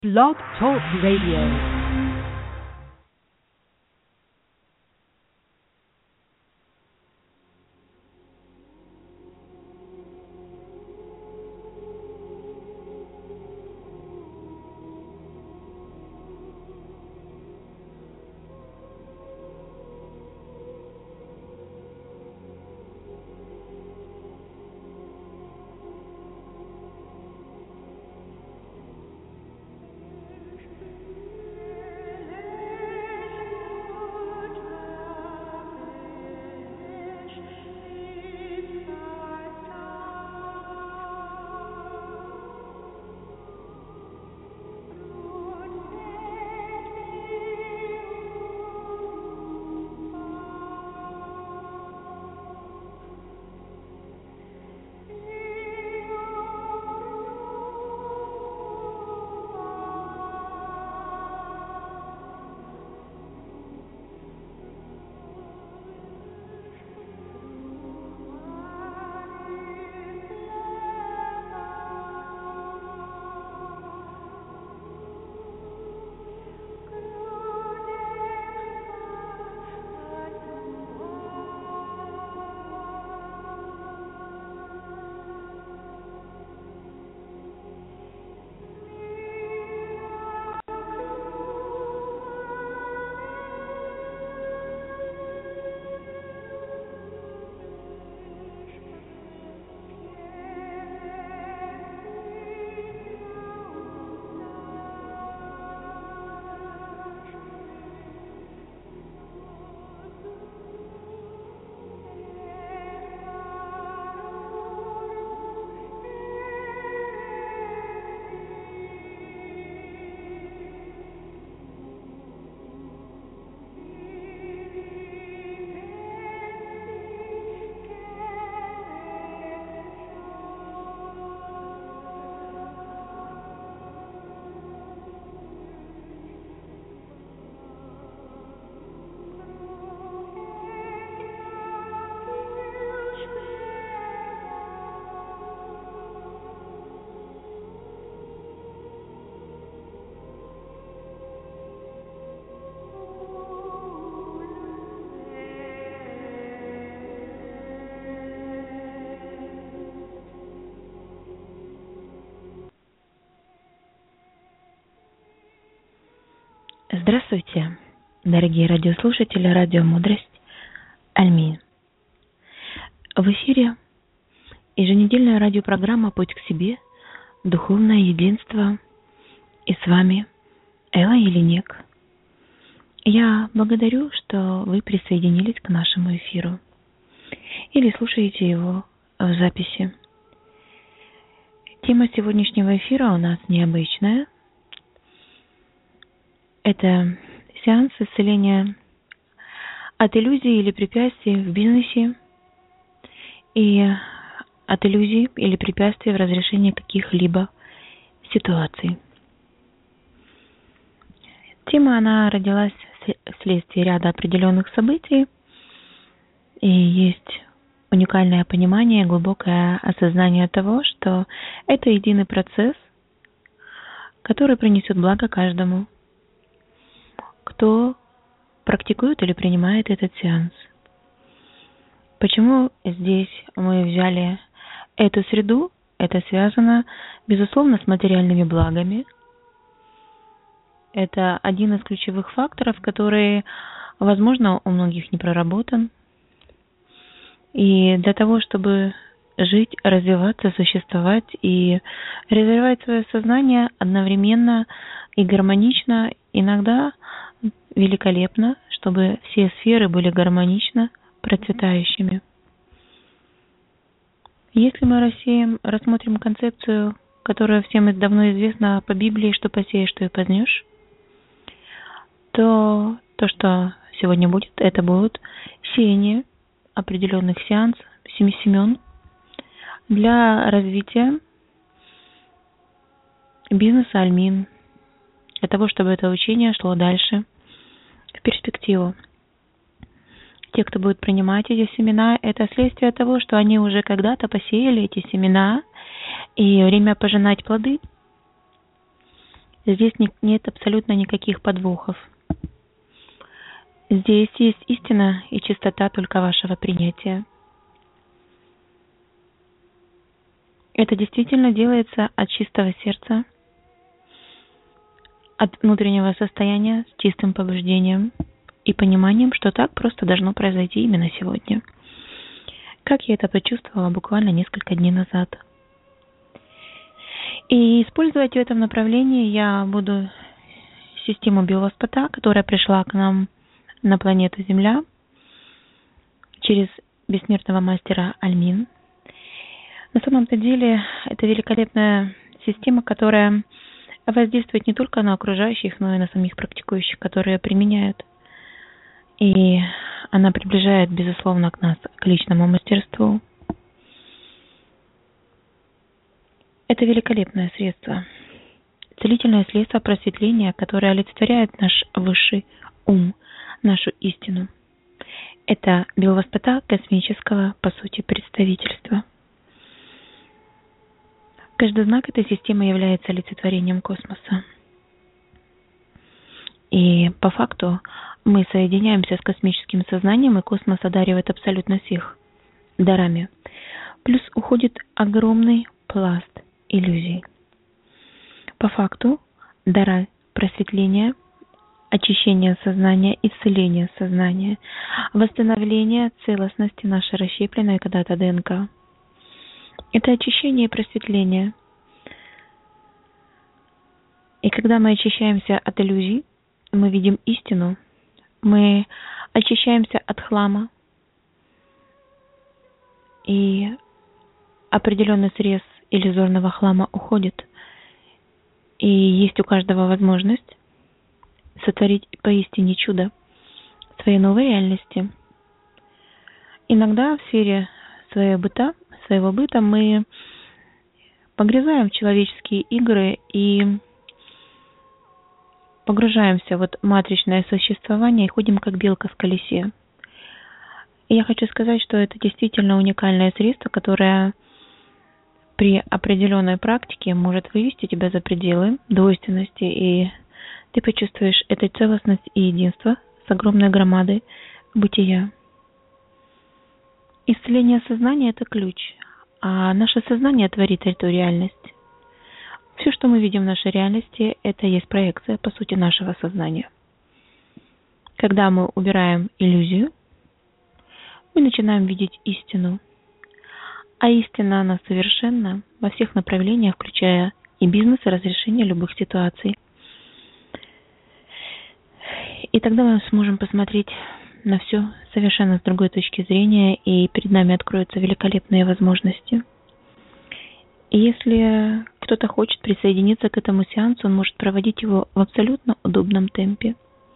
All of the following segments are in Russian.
Blog Talk Radio. Здравствуйте, дорогие радиослушатели Радио Мудрость Альмин. В эфире еженедельная радиопрограмма «Путь к себе. Духовное единство». И с вами Элла Еленек. Я благодарю, что вы присоединились к нашему эфиру или слушаете его в записи. Тема сегодняшнего эфира у нас необычная. Это сеанс исцеления от иллюзий или препятствий в бизнесе и от иллюзий или препятствий в разрешении каких-либо ситуаций. Тема, она родилась вследствие ряда определенных событий, и есть уникальное понимание, глубокое осознание того, что это единый процесс, который принесет благо каждому, кто практикует или принимает этот сеанс. Почему здесь мы взяли эту среду? Это связано, безусловно, с материальными благами. Это один из ключевых факторов, который, возможно, у многих не проработан. И для того, чтобы жить, развиваться, существовать и развивать свое сознание одновременно и гармонично, иногда великолепно, чтобы все сферы были гармонично процветающими. Если мы рассмотрим концепцию, которая всем давно известна по Библии, что посеешь, то и пожнешь, то, что сегодня будет, это будет сеяние определенных сеансов, 7 семен для развития бизнеса Альмин, для того, чтобы это учение шло дальше в перспективу. Те, кто будет принимать эти семена, это следствие того, что они уже когда-то посеяли эти семена, и время пожинать плоды. Здесь нет абсолютно никаких подвохов. Здесь есть истина и чистота только вашего принятия. Это действительно делается от чистого сердца, от внутреннего состояния с чистым побуждением и пониманием, что так просто должно произойти именно сегодня. Как я это почувствовала буквально несколько дней назад. И использовать в этом направлении я буду систему Биовоспата, которая пришла к нам на планету Земля через бессмертного мастера Альмин. На самом-то деле это великолепная система, которая воздействует не только на окружающих, но и на самих практикующих, которые применяют. И она приближает, безусловно, к нас, к личному мастерству. Это великолепное средство. Целительное средство просветления, которое олицетворяет наш высший ум, нашу истину. Это Биовоспата космического, по сути, представительства. Каждый знак этой системы является олицетворением космоса. И по факту мы соединяемся с космическим сознанием, и космос одаривает абсолютно всех дарами. Плюс уходит огромный пласт иллюзий. По факту дара просветления, очищения сознания, исцеления сознания, восстановления целостности нашей расщепленной когда-то ДНК. Это очищение и просветление. И когда мы очищаемся от иллюзий, мы видим истину, мы очищаемся от хлама, и определенный срез иллюзорного хлама уходит. И есть у каждого возможность сотворить поистине чудо своей новой реальности. Иногда в сфере своего быта мы погрязаем в человеческие игры и погружаемся в матричное существование и ходим как белка в колесе. И я хочу сказать, что это действительно уникальное средство, которое при определенной практике может вывести тебя за пределы двойственности, и ты почувствуешь эту целостность и единство с огромной громадой бытия. Исцеление сознания – это ключ, а наше сознание творит эту реальность. Все, что мы видим в нашей реальности, это есть проекция, по сути, нашего сознания. Когда мы убираем иллюзию, мы начинаем видеть истину. А истина, она совершенна во всех направлениях, включая и бизнес, и разрешение любых ситуаций. И тогда мы сможем посмотреть на все совершенно с другой точки зрения, и перед нами откроются великолепные возможности. И если кто-то хочет присоединиться к этому сеансу, он может проводить его в абсолютно удобном темпе.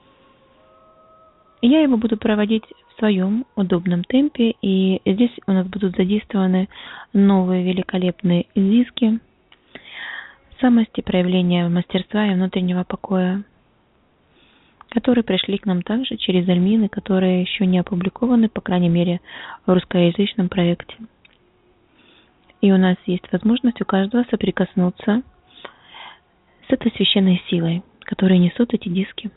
Я его буду проводить в своем удобном темпе, и здесь у нас будут задействованы новые великолепные диски, самости, проявления мастерства и внутреннего покоя, которые пришли к нам также через Альмины, которые еще не опубликованы, по крайней мере, в русскоязычном проекте. И у нас есть возможность у каждого соприкоснуться с этой священной силой, которую несут эти диски.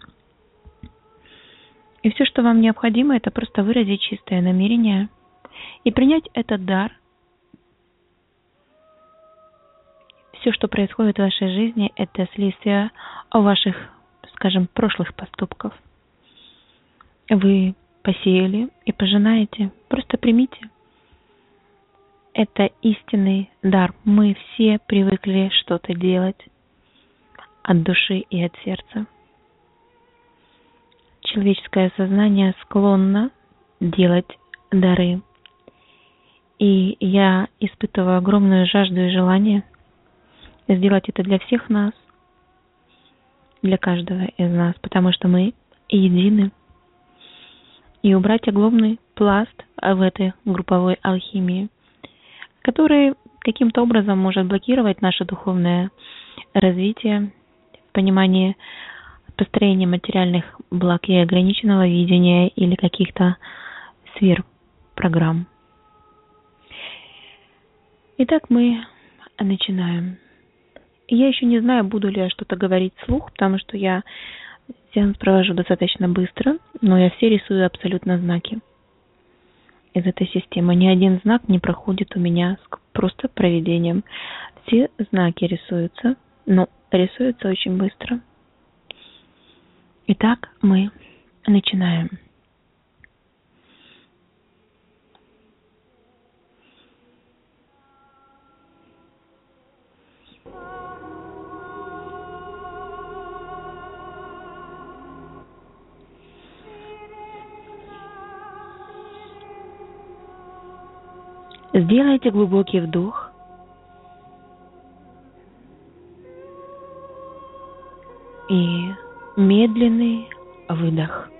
И все, что вам необходимо, это просто выразить чистое намерение и принять этот дар. Все, что происходит в вашей жизни, это следствие ваших, скажем, прошлых поступков. Вы посеяли и пожинаете. Просто примите. Это истинный дар. Мы все привыкли что-то делать от души и от сердца. Человеческое сознание склонно делать дары. И я испытываю огромную жажду и желание сделать это для всех нас, для каждого из нас, потому что мы едины. И убрать огромный пласт в этой групповой алхимии, который каким-то образом может блокировать наше духовное развитие в понимании построения материальных благ и ограниченного видения или каких-то сверхпрограмм. Итак, мы начинаем. Я еще не знаю, буду ли я что-то говорить вслух, потому что я сеанс провожу достаточно быстро, но я все рисую абсолютно знаки из этой системы. Ни один знак не проходит у меня с просто проведением. Все знаки рисуются, но рисуются очень быстро. Итак, мы начинаем. Сделайте глубокий вдох и медленный выдох.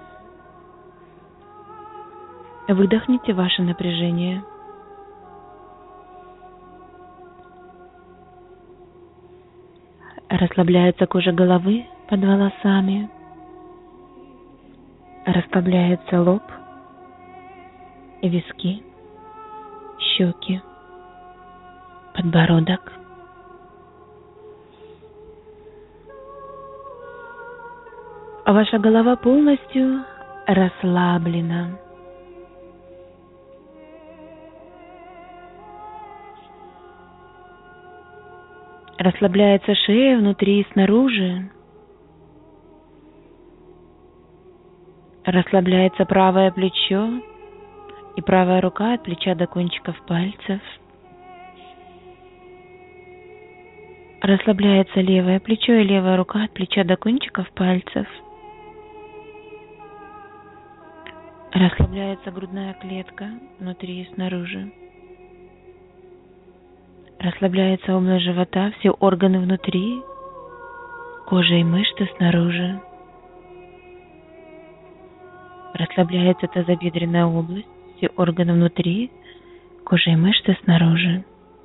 Выдохните ваше напряжение. Расслабляется кожа головы под волосами. Расслабляется лоб, виски, щеки, подбородок. Ваша голова полностью расслаблена. Расслабляется шея внутри и снаружи. Расслабляется правое плечо и правая рука от плеча до кончиков пальцев. Расслабляется левое плечо и левая рука от плеча до кончиков пальцев. Расслабляется грудная клетка внутри и снаружи. Расслабляется область живота, все органы внутри, кожа и мышцы снаружи. Расслабляется тазобедренная область, все органы внутри, кожа и мышцы снаружи.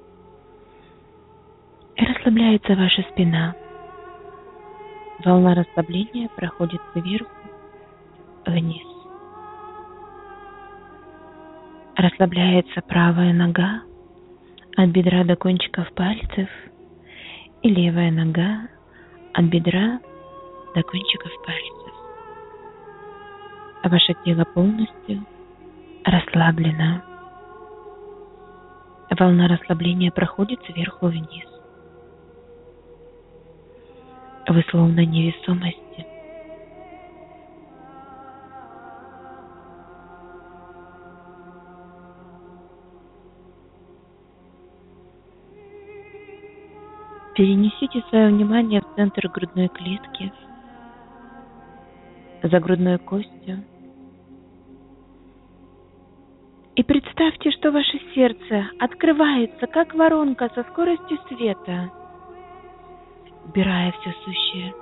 И расслабляется ваша спина. Волна расслабления проходит сверху вниз. Расслабляется правая нога от бедра до кончиков пальцев и левая нога от бедра до кончиков пальцев. А ваше тело полностью расслаблено. Волна расслабления проходит сверху вниз. Вы словно невесомости. Перенесите свое внимание в центр грудной клетки, за грудной костью. И представьте, что ваше сердце открывается, как воронка со скоростью света, убирая все сущее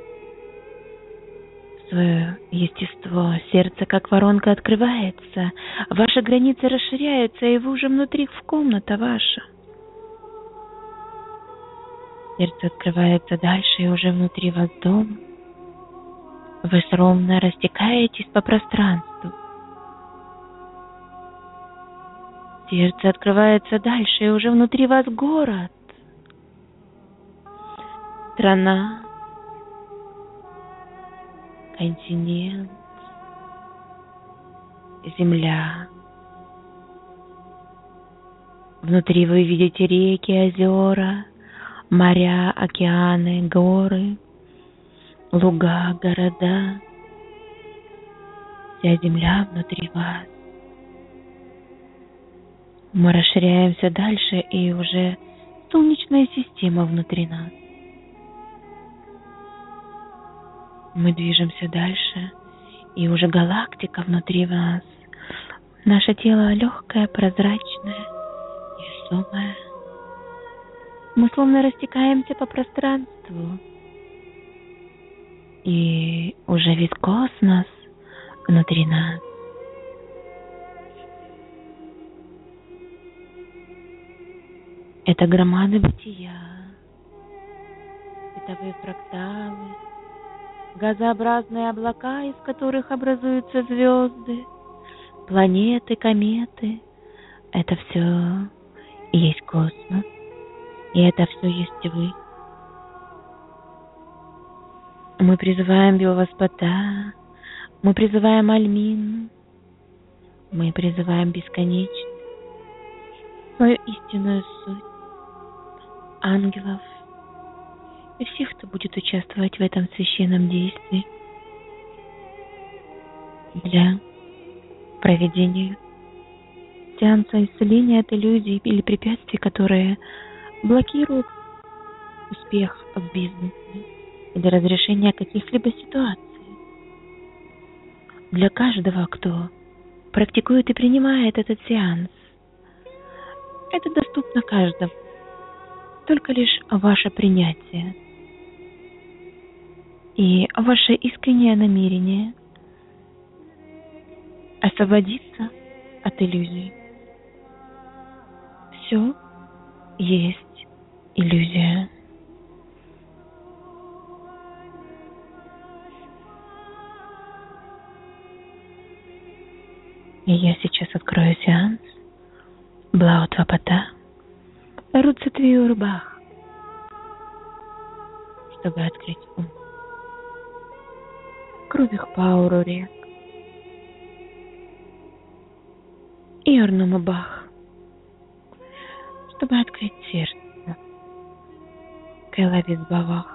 в свое естество. Сердце, как воронка, открывается, ваши границы расширяются, и вы уже внутри, в комната ваша. Сердце открывается дальше, и уже внутри вас дом. Вы ровно растекаетесь по пространству. Сердце открывается дальше, и уже внутри вас город. Страна, континент, земля. Внутри вы видите реки, озера, моря, океаны, горы, луга, города. Вся земля внутри вас. Мы расширяемся дальше, и уже Солнечная система внутри нас. Мы движемся дальше, и уже галактика внутри вас. Наше тело легкое, прозрачное, невесомое. Мы словно растекаемся по пространству. И уже весь космос внутри нас. Это громады бытия, световые фракталы, газообразные облака, из которых образуются звезды, планеты, кометы. Это все и есть космос, и это все есть вы. Мы призываем Вилваспата, мы призываем Альмин, мы призываем бесконечность, свою истинную суть, ангелов и всех, кто будет участвовать в этом священном действии для проведения сеанса исцеления от иллюзий или препятствий, которые блокируют успех в бизнесе или разрешение каких-либо ситуаций. Для каждого, кто практикует и принимает этот сеанс, это доступно каждому. Только лишь ваше принятие и ваше искреннее намерение освободиться от иллюзий. Все есть иллюзия. И я сейчас открою сеанс Блаутвапата Руцатвиурбах, чтобы открыть ум. Крувих Пауру рек и Орнумабах, чтобы открыть сердце. Кайлавизбавах.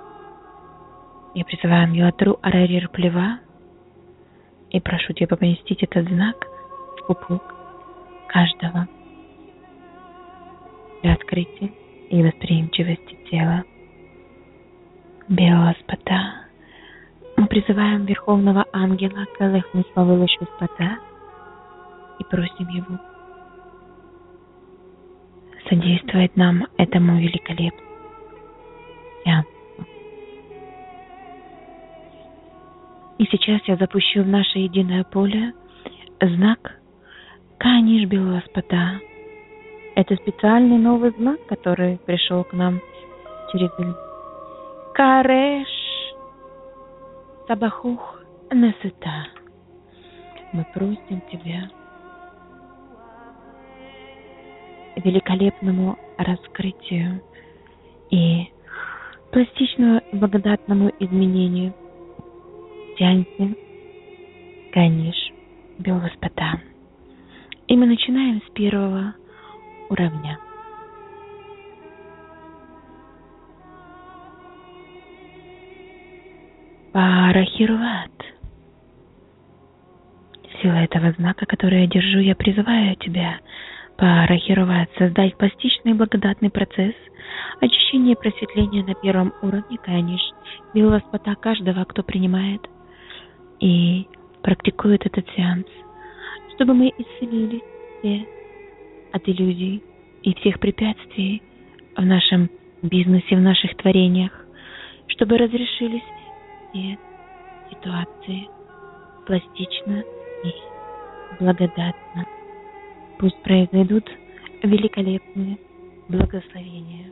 Я призываю ангела Тру Арарир Плева и прошу тебя поместить этот знак в пупок каждого для открытия и восприимчивости тела. Беласпата. Мы призываем Верховного Ангела Калехмусвавылышвиспата и просим его содействовать нам этому великолепному сеансу. И сейчас я запущу в наше единое поле знак Каниш Беласпата. Это специальный новый знак, который пришел к нам через Кареш Табахух Насыта. Мы просим тебя великолепному раскрытию и пластичному благодатному изменению сеансе Каниш Беласпата. И мы начинаем с первого уровня. Парахирват. Сила этого знака, который я держу, я призываю тебя, Парахирват, создать пластичный благодатный процесс очищения и просветления на первом уровне Каниш Беласпата каждого, кто принимает и практикует этот сеанс, чтобы мы исцелились все от иллюзий и всех препятствий в нашем бизнесе, в наших творениях, чтобы разрешились все ситуации пластично и благодатно. Пусть произойдут великолепные благословения.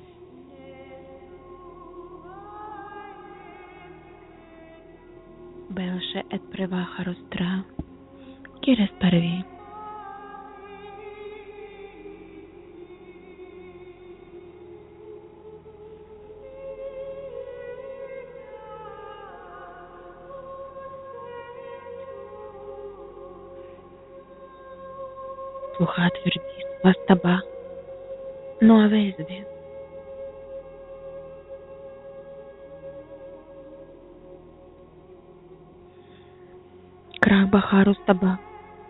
Белше эт преваха рустра, кирес парви. Слуха тверди, вастаба, но авезби. Крах бахару стаба.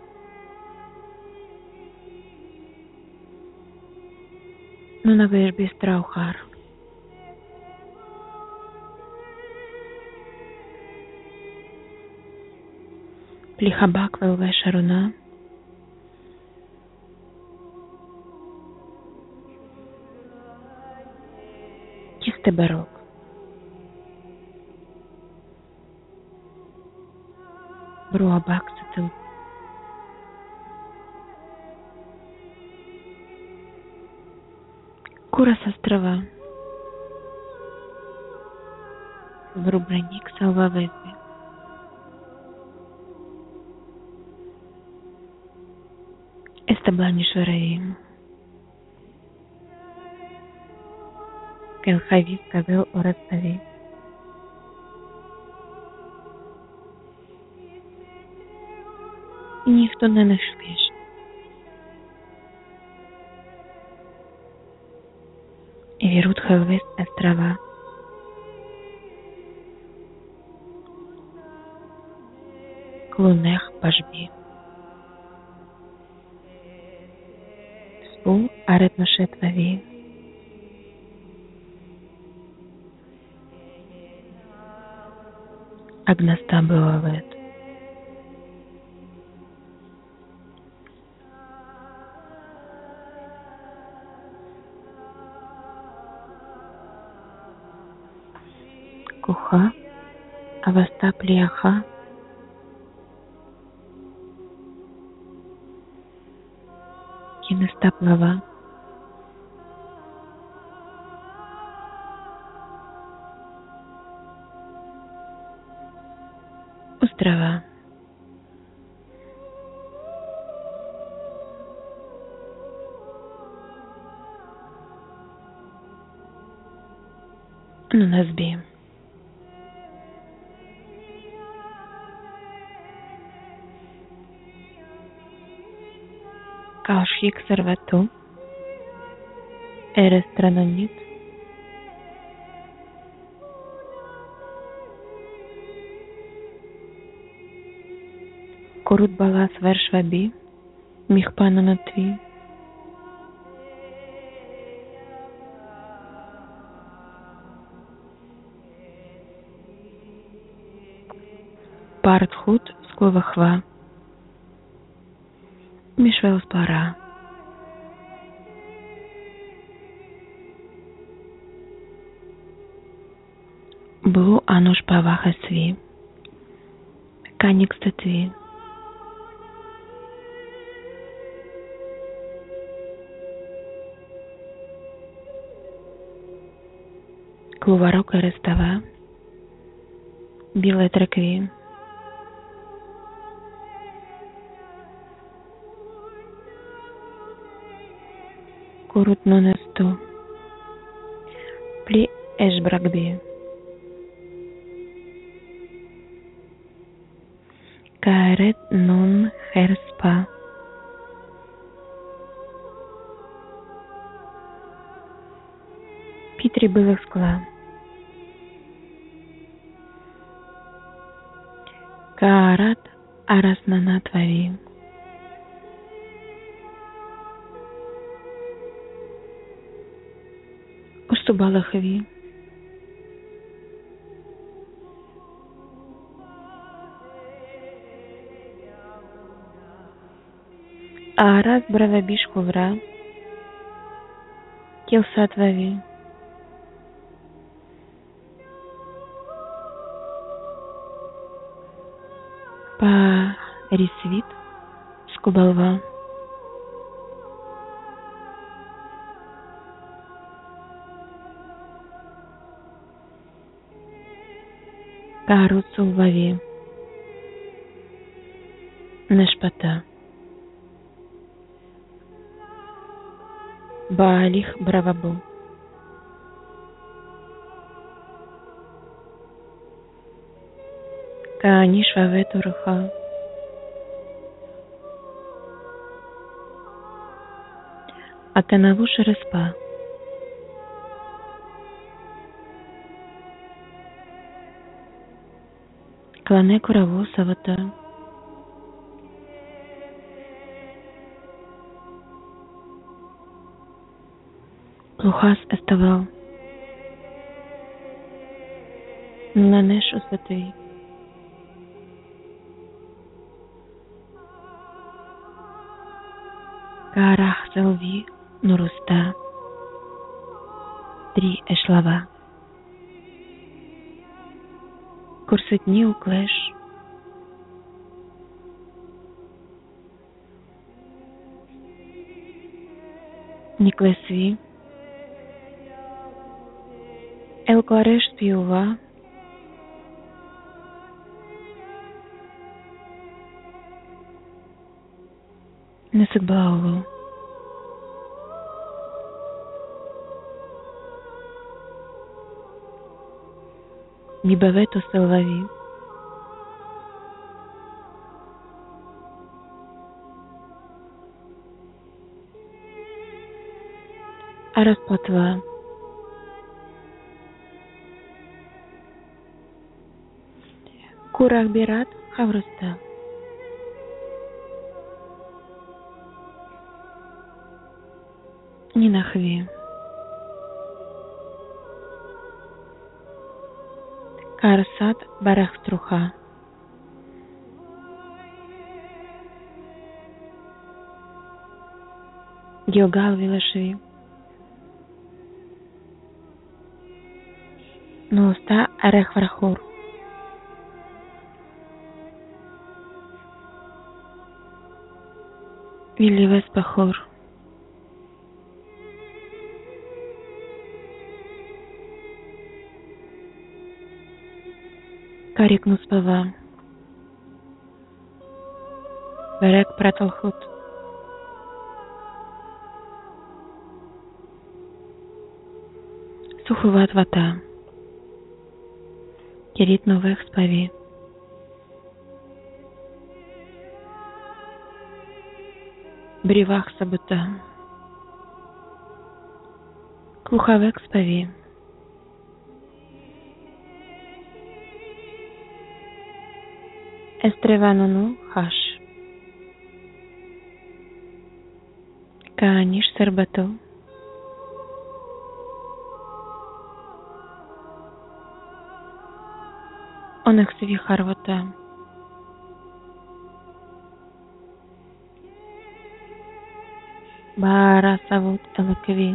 Но навежби страухар. Плихабак велве шаруна. Чистый барок. Бруабак сатыл. Курас острова. Врубраник салвавезби. Эстабланишвараим. Келхави сказал о Раставе. ніхто не знайшов. Вірут хелвес острова. Клунех пажбі. Спу аретношетваві. Агнаста бывает. Куха, аваста плияха, кинеста плава, острова. Ну, назбі. Каушхик сервату. Ерестранонит. Курут балас вершваби. Михпананатви. Партхут скловахва. Мишвелспара. Блу ануш павахасви. Каникстатви. Клуварок арестава. Біле трекві. Курут нонесту. Плі ешбракбі. Карет нон херспа. Пітрі билих скла. Каарат араснанатвави. Устубалахави. Арас бравабиш хувра. Килсатвави. Па рисвит скубалва. Каруцулвави. Нешпата. Баалих бравабу. Канишваветуруха. Атанаву шереспа. Клане кураву савата. Плухас оставал. Нанеш усватый. Карах селви нуруста. 3 эшлава. Курсетни уклеш. Никлесви. Елкореш спиува. Несъгбаулу. Мибавето селвави. Araspatva. Kurak Birat Havrusta. Ninahvi. Karsat Barахтруха. Геогал Вилашви. Носта Арехвархур. Виливес Пахур. Карик Нуспава. Берек Праталхут. Суховат Вата. Кирит Новых Спави. Бривах Сабута. Клухавек Спави. Эстреванону Хаш. Кааниш Сарбату. Онексви Харвата. Бара Савут Элакви.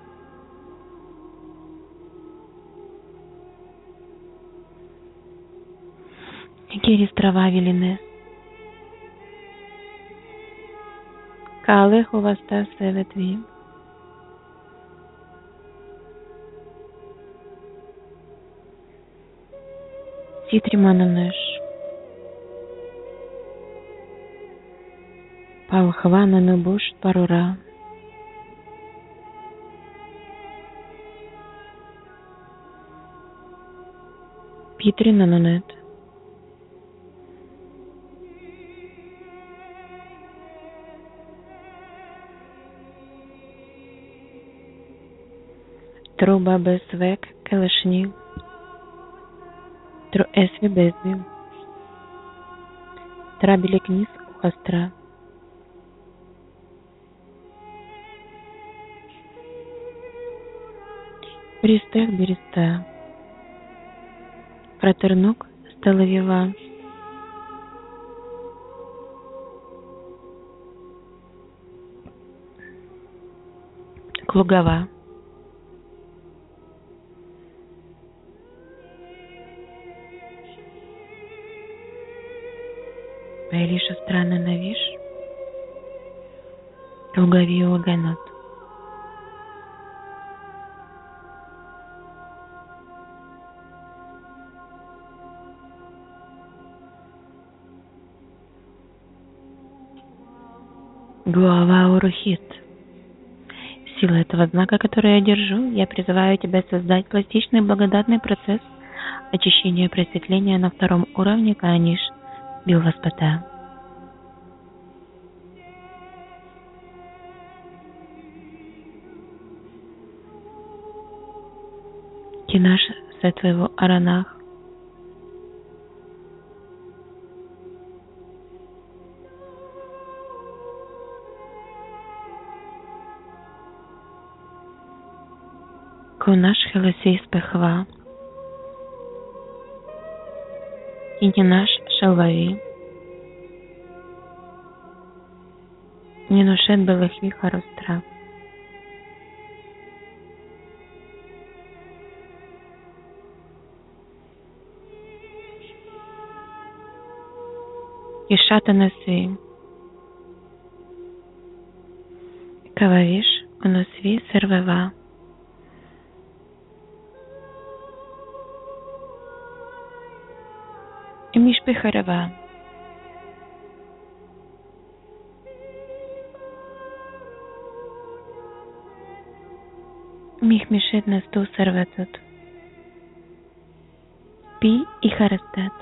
Гирис Трава Вилинес. Кале Хуваста Севетви. Ситримананеш. Палхвана Набуш Парура. Питринанонет. Труба Безвек Келешни. Тру Эсви Безви. Трабеликнис Ухастра. Бристех Береста. Протернук Стелавива. Клугава. Байлиша Страна Навиш. Лугави Лаганот. Гуава Урухит. Сила этого знака, который я держу, я призываю тебя создать пластичный благодатный процесс очищения и просветления на втором уровне Кааниш Билваспата. Кинаш Сетвево Аранах. Конаш Хелесей Спехва. Ининаш Шалвави. Нинушет Белахви Харустра. Ишата Насви. Кававиш Унасви Сервева. Мишпехарава. Михмишет Насту Серветут. Пи и Харастат.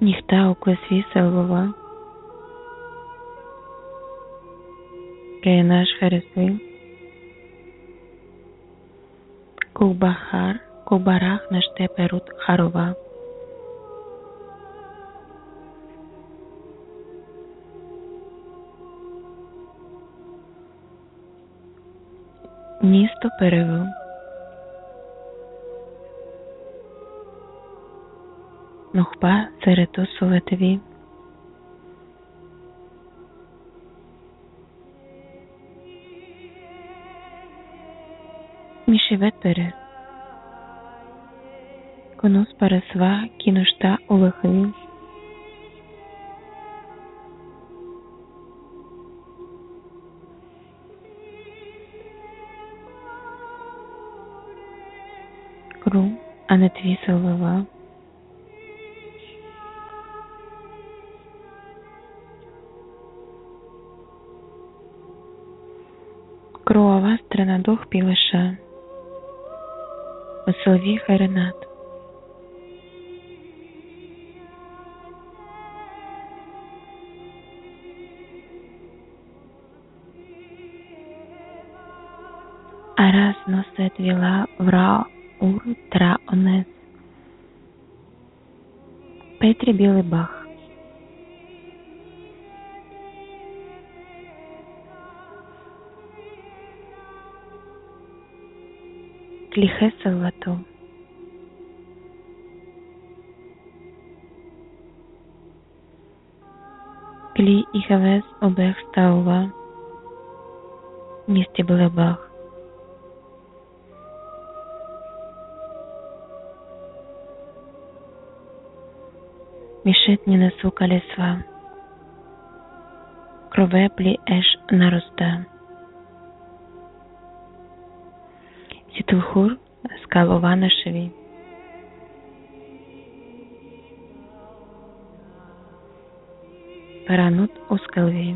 Нихта уквесви сэлвова. Кенаш харесы. Кубарах наште перут харова. Нисто перевел. Нохпа церето советеви. Мишевет пере. Конус парасва киношта улахви. Кру анетви сэлвава. Круава странадох пилаша. Осылви харенат. Араз носет вила вра ур тра онес. Петри білий бах. Кліхе сэлвато. Клі і хавес обех стаува. Місті білий бах. Мішет не несу колесва. Кровеплі еш нароста. Сітилхур скалова на шеві. Паранут у скалві.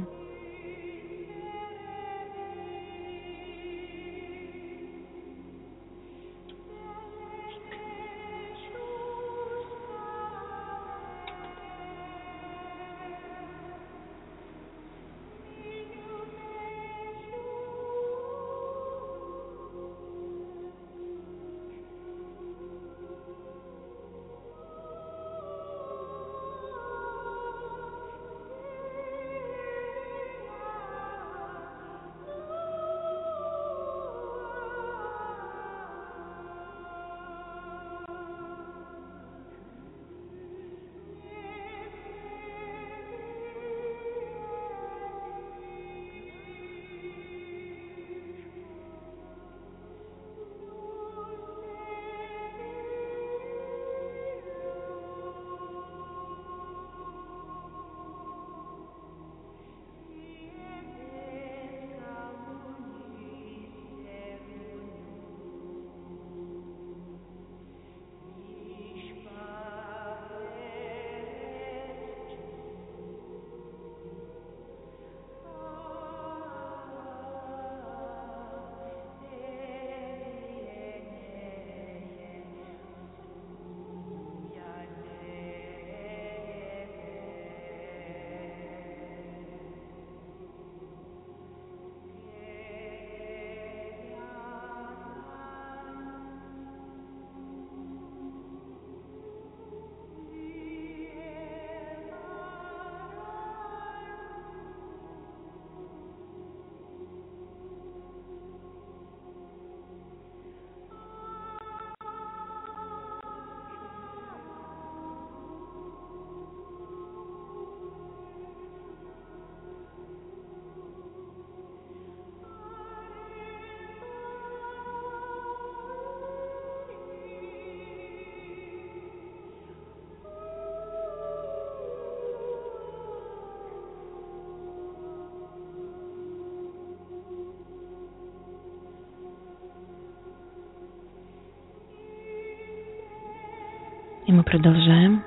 И мы продолжаем.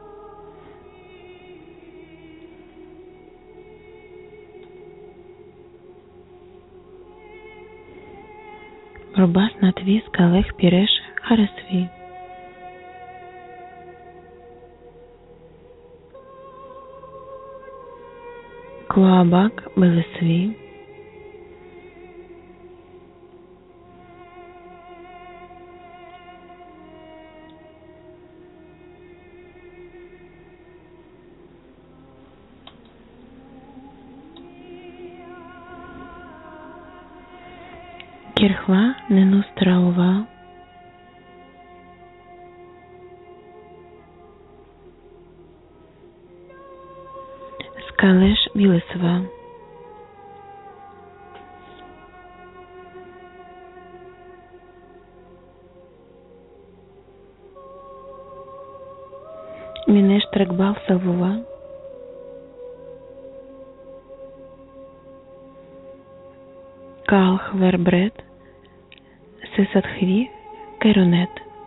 Рубас натви скалех пиреш харасви. Клоабак Белесви, Кирхва Ненустраува, Скалеш Вилесва, Минеш Тракбал Савува, Калх Вербред, Сесадхви Керунет,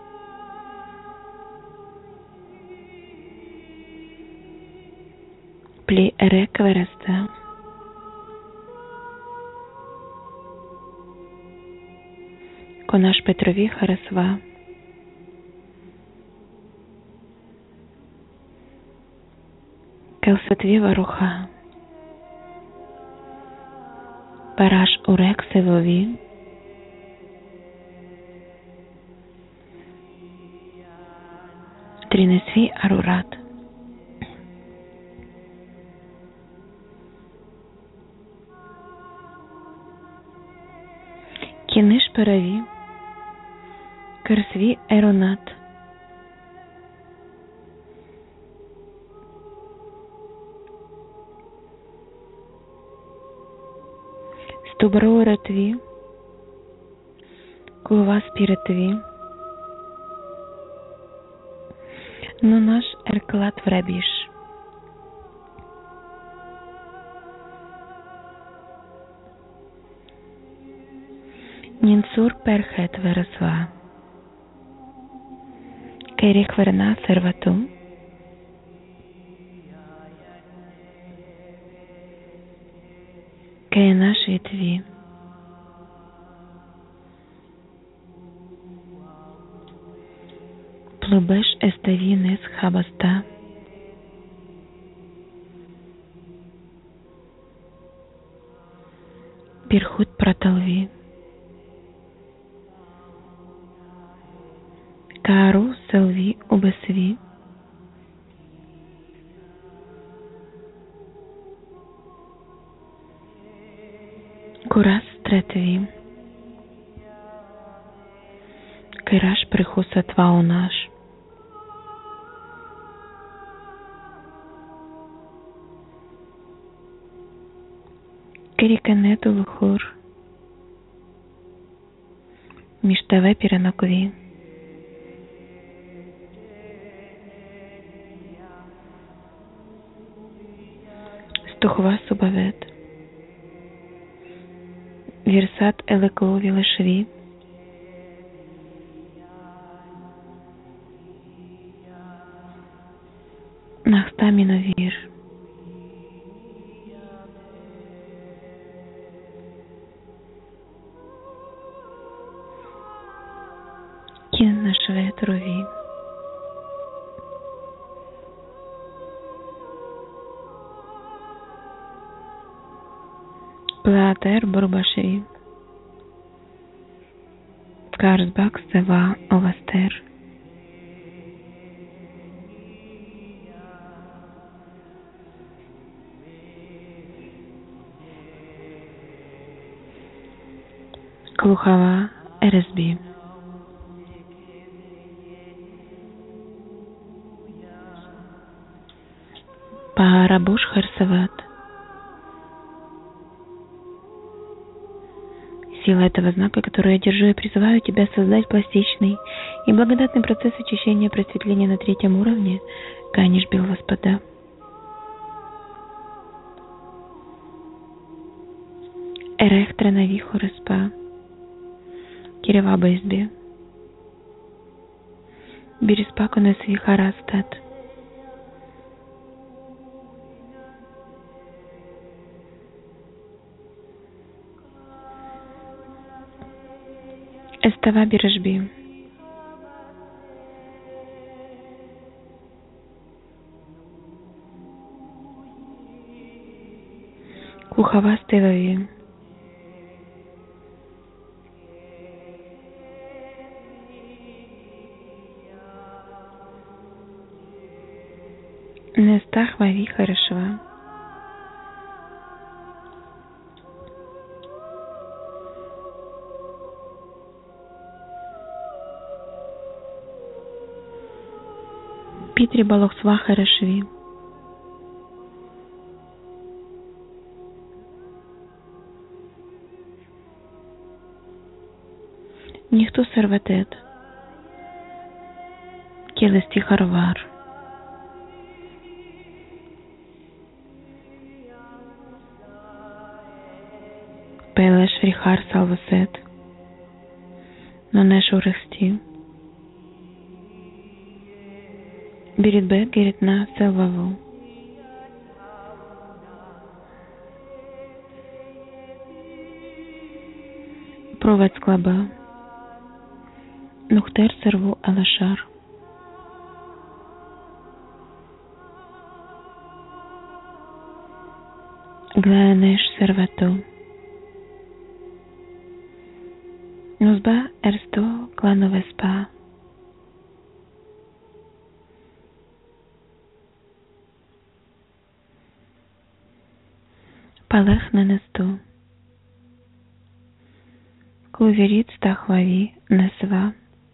Пли Ерек Вереста, Конаш Петрови Харасва, Келсатви Варуха, Параш Урек Севови, Тринесви Арурат, Кинеш Парави, Керсви Еронат, Стубро Ратви, Клова Спиратви, Нунаш Ерклат Врабиш, Нинцур Перхет Верасва, Керих Верна Сервату, Кенаш Витви, Плубеш Еставинес Хабаста, Пирхут Праталви, Кару Селви Убесви, Курас Третви, Кираш Прихусат Ваунаш, Кириканету Лухур, Миштаве Пиранакви, Стухва Субавет, Вирсат Элекло Вилашви, Нахстаминовир, Киннашвет Руви, Платер Бурбаши, Карсбак Сева Овастер, Клухава Эресби, Парабуш Харсават. Сила этого знака, которую я держу, и призываю тебя создать пластичный и благодатный процесс очищения и просветления на 3-м уровне, Каниш Билваспада. Эрех Тренави Хуреспа, Киреваба Избе, Биреспа Конесви Харастат, Эстава Бирежби, Рухава стилові. Нестахвави хорошо. Питри балоксва хорошви. Ніхто серветет. Келести харвар. Пелеш фрихар салвасет. Но не шурехсти. Биритбет геритна селваву. Провет склаба. Нухтер серву алашар. Глаенеш сервату. Нузба ерсто кланове спа. Палех нанесту. Клуверит стахвави несва.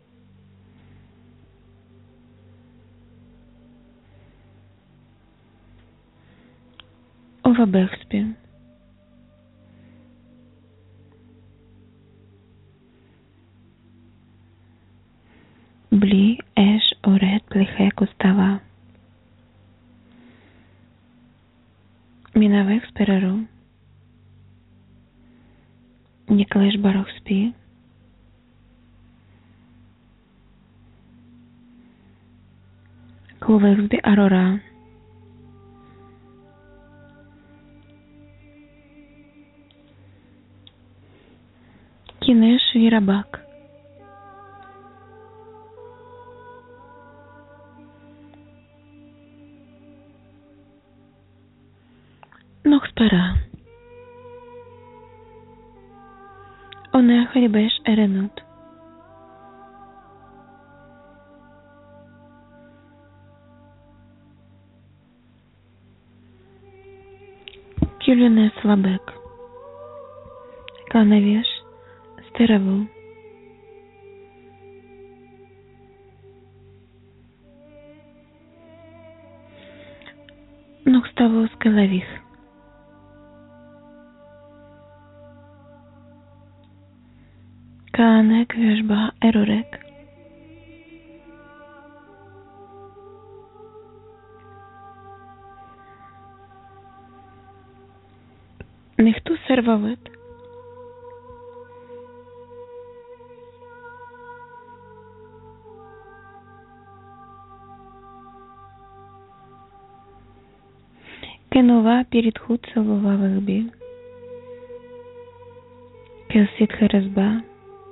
Овабехспі. Блі еш орет плехе кустава. Мінавех спереру. Николаш Барохспи. Клувексби Арора. Кинеш Вирабак. Нохспара. Оне харибеш еренут. Кюлюне слабек. Канавеш стереву. Нохставу скелавих. Кааnek вежба ерурек. Ніхто сервавет. Кенова перед хуцелова вихбі. Келсит херезба.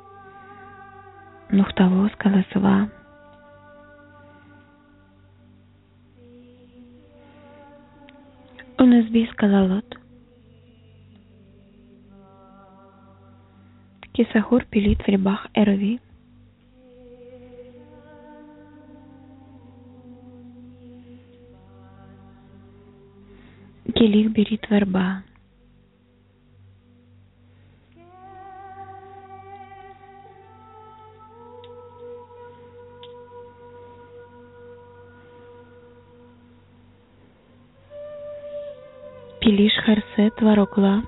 Нухтаво скалесова. Унезбі скалалот. Кисахур пилит в рябах эрови. Келих берит верба. Пилиш харсет варокла.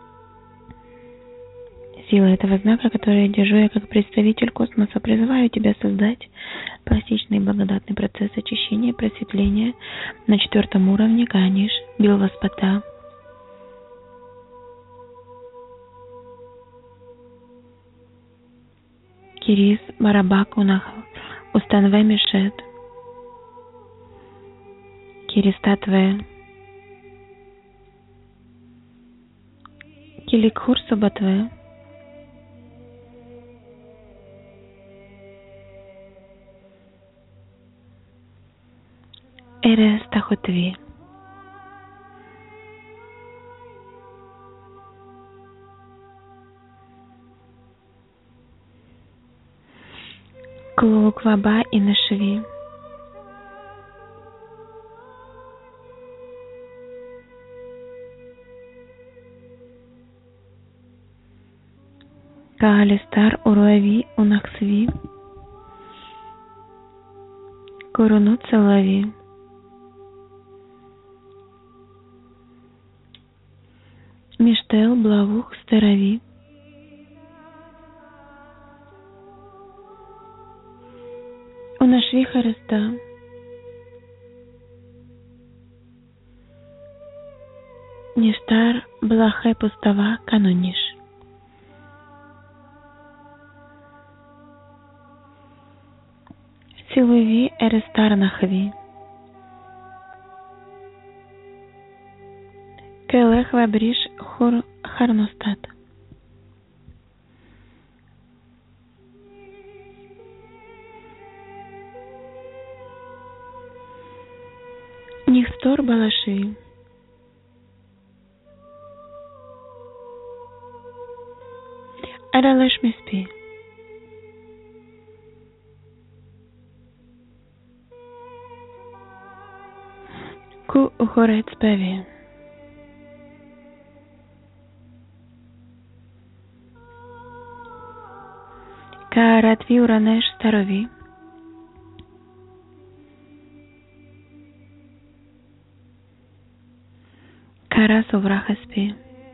Сила этого знака, который я держу, я как представитель космоса призываю тебя создать пластичный и благодатный процесс очищения и просветления на 4 уровне Ганиш, Билваспата. Кирис Барабак Унахал, Устанве Мешет, Киристатве, Киликхур Субатве, Эрес Тахотви. Клукваба и Нашви. Каалистар Уруави Унахсви. Курунут Салави. Миштел Блавух Старави. Унашви Хараста. Ништар Блахе Пустава Канониш. Силуви Эрестар Нахви. Келех Вабриш Хур Харностат. Нихстор Балаши. Аралеш Миспи. Ку Ухорец Певи. Каратви Уранеш Старови. Кара Соврахаспи.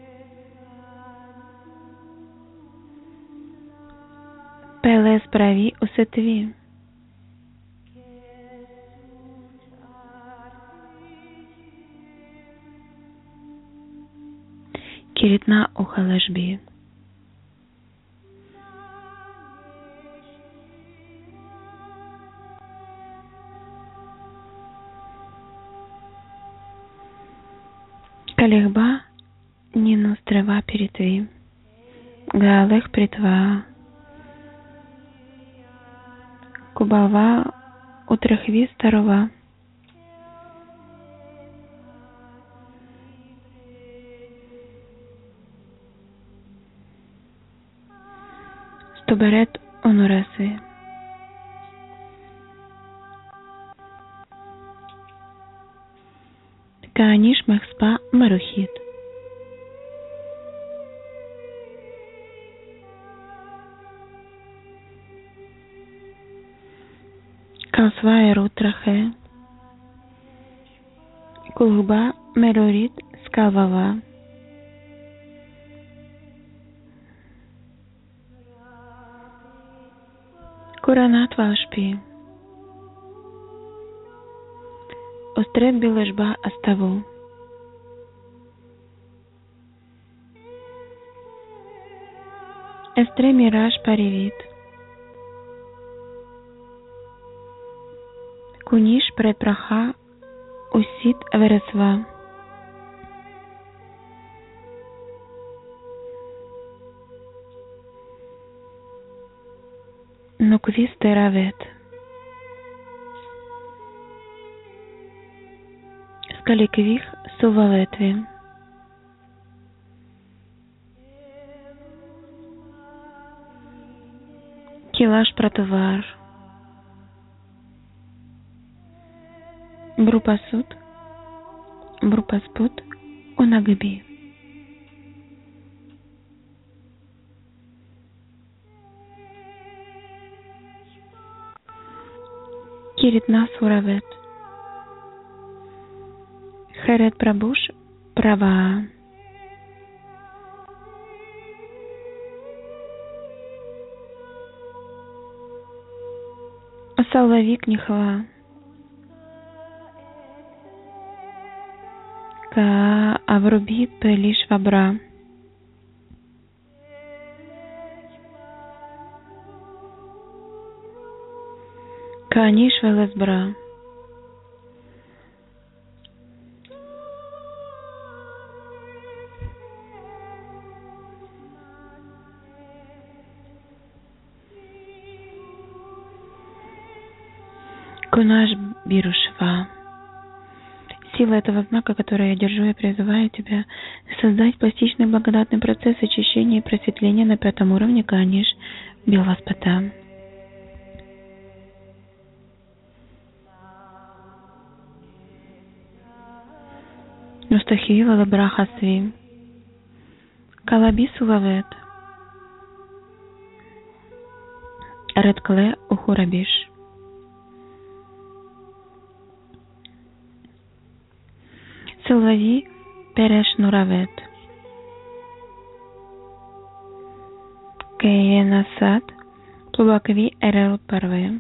Пелес Прави Усетви. Киритна Ухалашби. Калихба Нинустрева Перетви. Галех Притва. Кубава Утрехви Старова. Стоберет Онураси. Кааниш Махспа Марухит. Калсва Эрутрахе. Кулгба Мерорит Скалвава. Куранат Валшпи. Острет Билешба Аставу. Эстре Мираж Паривит. Куниш Предпраха Усит Вересва. Нуквис Теравет. Скаликвих Сувалетви. Килаш Пратовар. Брупасут. Брупаспут Унагби. Киритна Суравет. Херет Прабуш Права. Салавик Нихва. Ка Авруби Пелиш Вабра. Каниш Велесбра. Кунаш Бирушва. Сила этого знака, который я держу, я призываю тебя создать пластичный благодатный процесс очищения и просветления на 5 уровне Каниш Билваспата. Устахи Валабрахасви. Калабису лавет. Редкле ухурабиш. Силвави переш нуравет. Кеенасад плубакви эрут праве.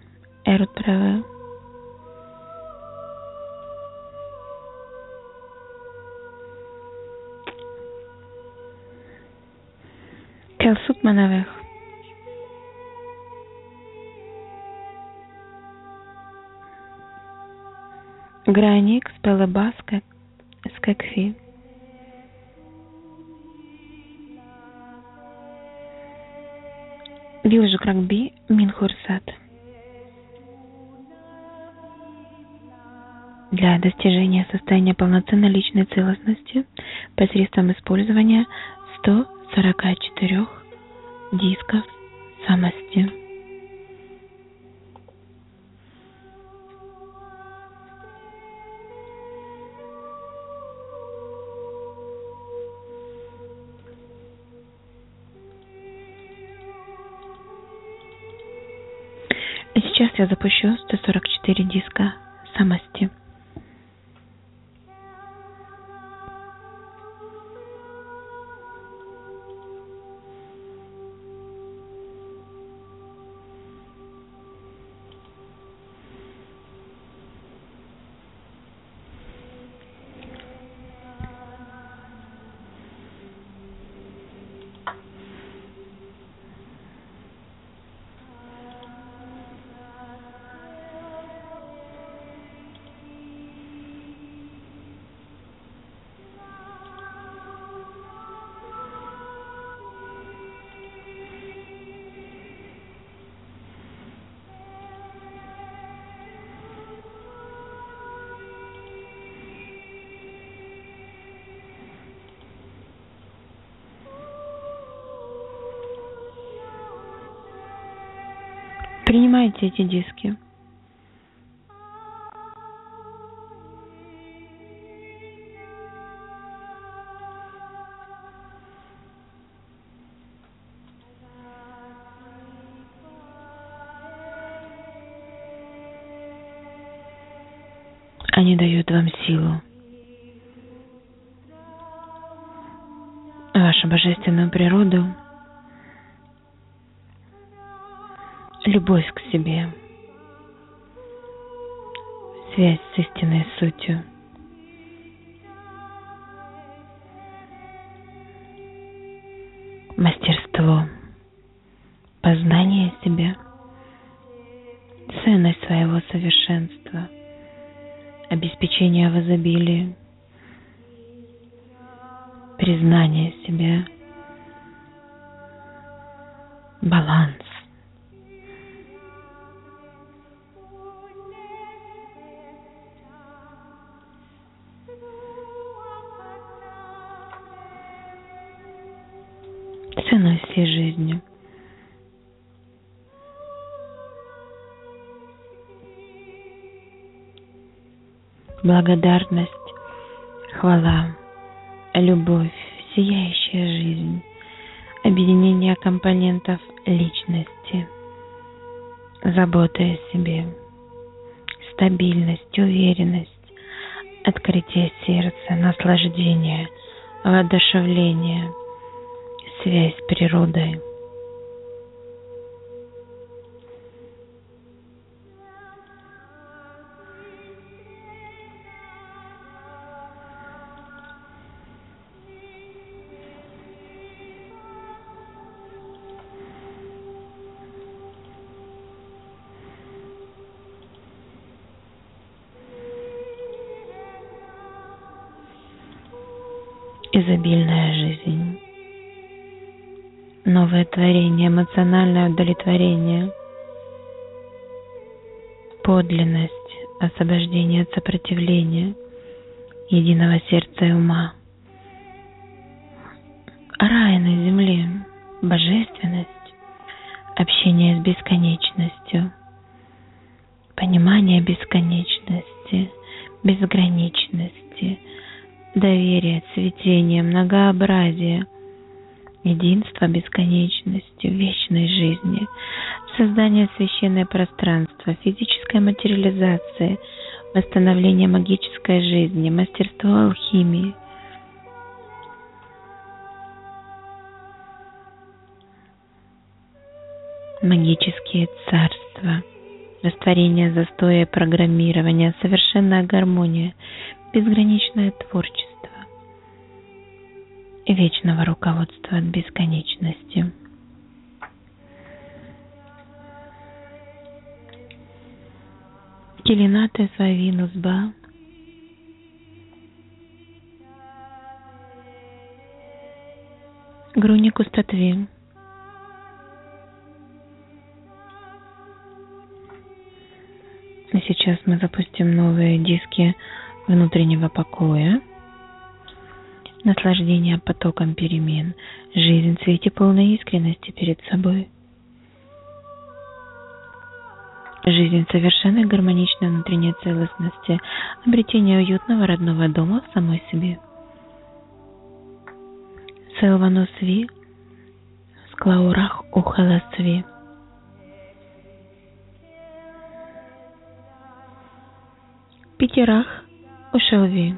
Келсут манавех. Граник спелебаска скекфи. Вилжу крагби минхурсат. Для достижения состояния полноценной личной целостности посредством использования 144 дисков самости. И сейчас я запущу 144 диска самости. Принимайте эти диски. Они дают вам силу, вашу божественную природу, любовь к себе, связь с истинной сутью. Мастерство, познание себя, ценность своего совершенства, обеспечение в изобилии, признание себя, баланс. Ценность всей жизни. Благодарность, хвала, любовь, сияющая жизнь, объединение компонентов личности, забота о себе, стабильность, уверенность, открытие сердца, наслаждение, воодушевление, связь с природой. Изобильная жизнь, новое творение, эмоциональное удовлетворение, подлинность, освобождение от сопротивления, единого сердца и ума, рай на земле, божественность, общение с бесконечностью, понимание бесконечности, безграничности, доверия, цветения, многообразия, единства, бесконечности, вечной жизни, создание священного пространства, физической материализации, восстановление магической жизни, мастерство алхимии, магические царства, растворение застоя и программирования, совершенная гармония, безграничное творчество и вечного руководства от бесконечности. Келинате Свавинус Ба, Грунику Статви. И сейчас мы запустим новые диски внутреннего покоя, наслаждение потоком перемен, жизнь в цвете полной искренности перед собой, жизнь совершенной гармоничной внутренней целостности, обретение уютного родного дома в самой себе. Селванусви, Склаурах Ухаласви. Питерах Ушелви.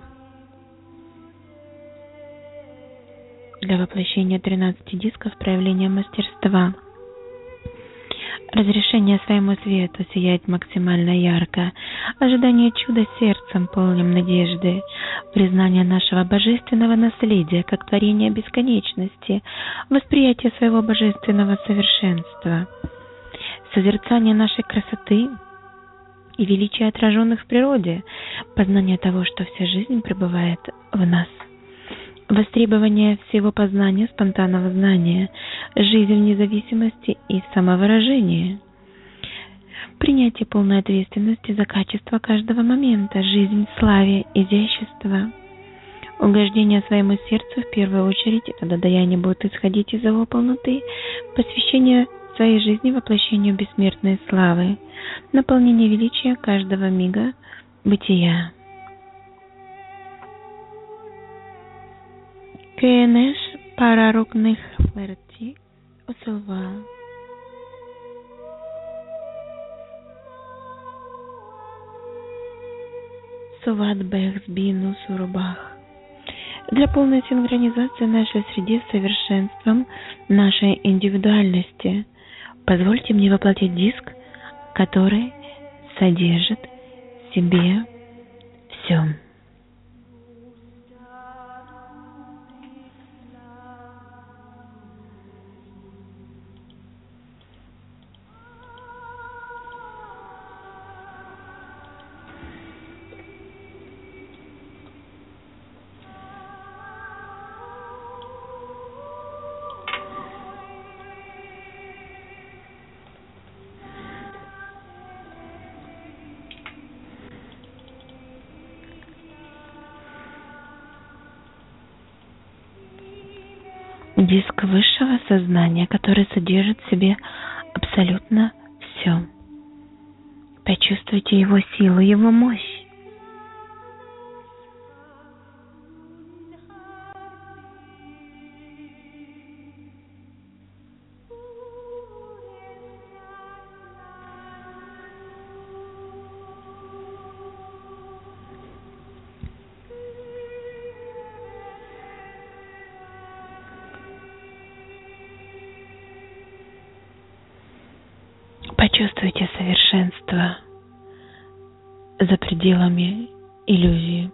Для воплощения 13 дисков проявления мастерства. Разрешение своему свету сиять максимально ярко. Ожидание чуда сердцем полным надежды. Признание нашего божественного наследия как творения бесконечности. Восприятие своего божественного совершенства. Созерцание нашей красоты и величия, отраженных в природе, познание того, что вся жизнь пребывает в нас, востребование всего познания, спонтанного знания, жизнь в независимости и самовыражении, принятие полной ответственности за качество каждого момента, жизнь в славе, изящество, угождение своему сердцу в первую очередь, тогда даяние будет исходить из его полноты, посвящение своей жизни воплощению бессмертной славы, наполнение величия каждого мига бытия. Кенеш парарукных флерти осылва. Суват бехсбину сурубах. Для полной синхронизации нашей среды с совершенством нашей индивидуальности позвольте мне воплотить диск, который содержит в себе все. Диск высшего сознания, который содержит в себе абсолютно все. Почувствуйте его силу, его мощь. Почувствуйте совершенство за пределами иллюзии.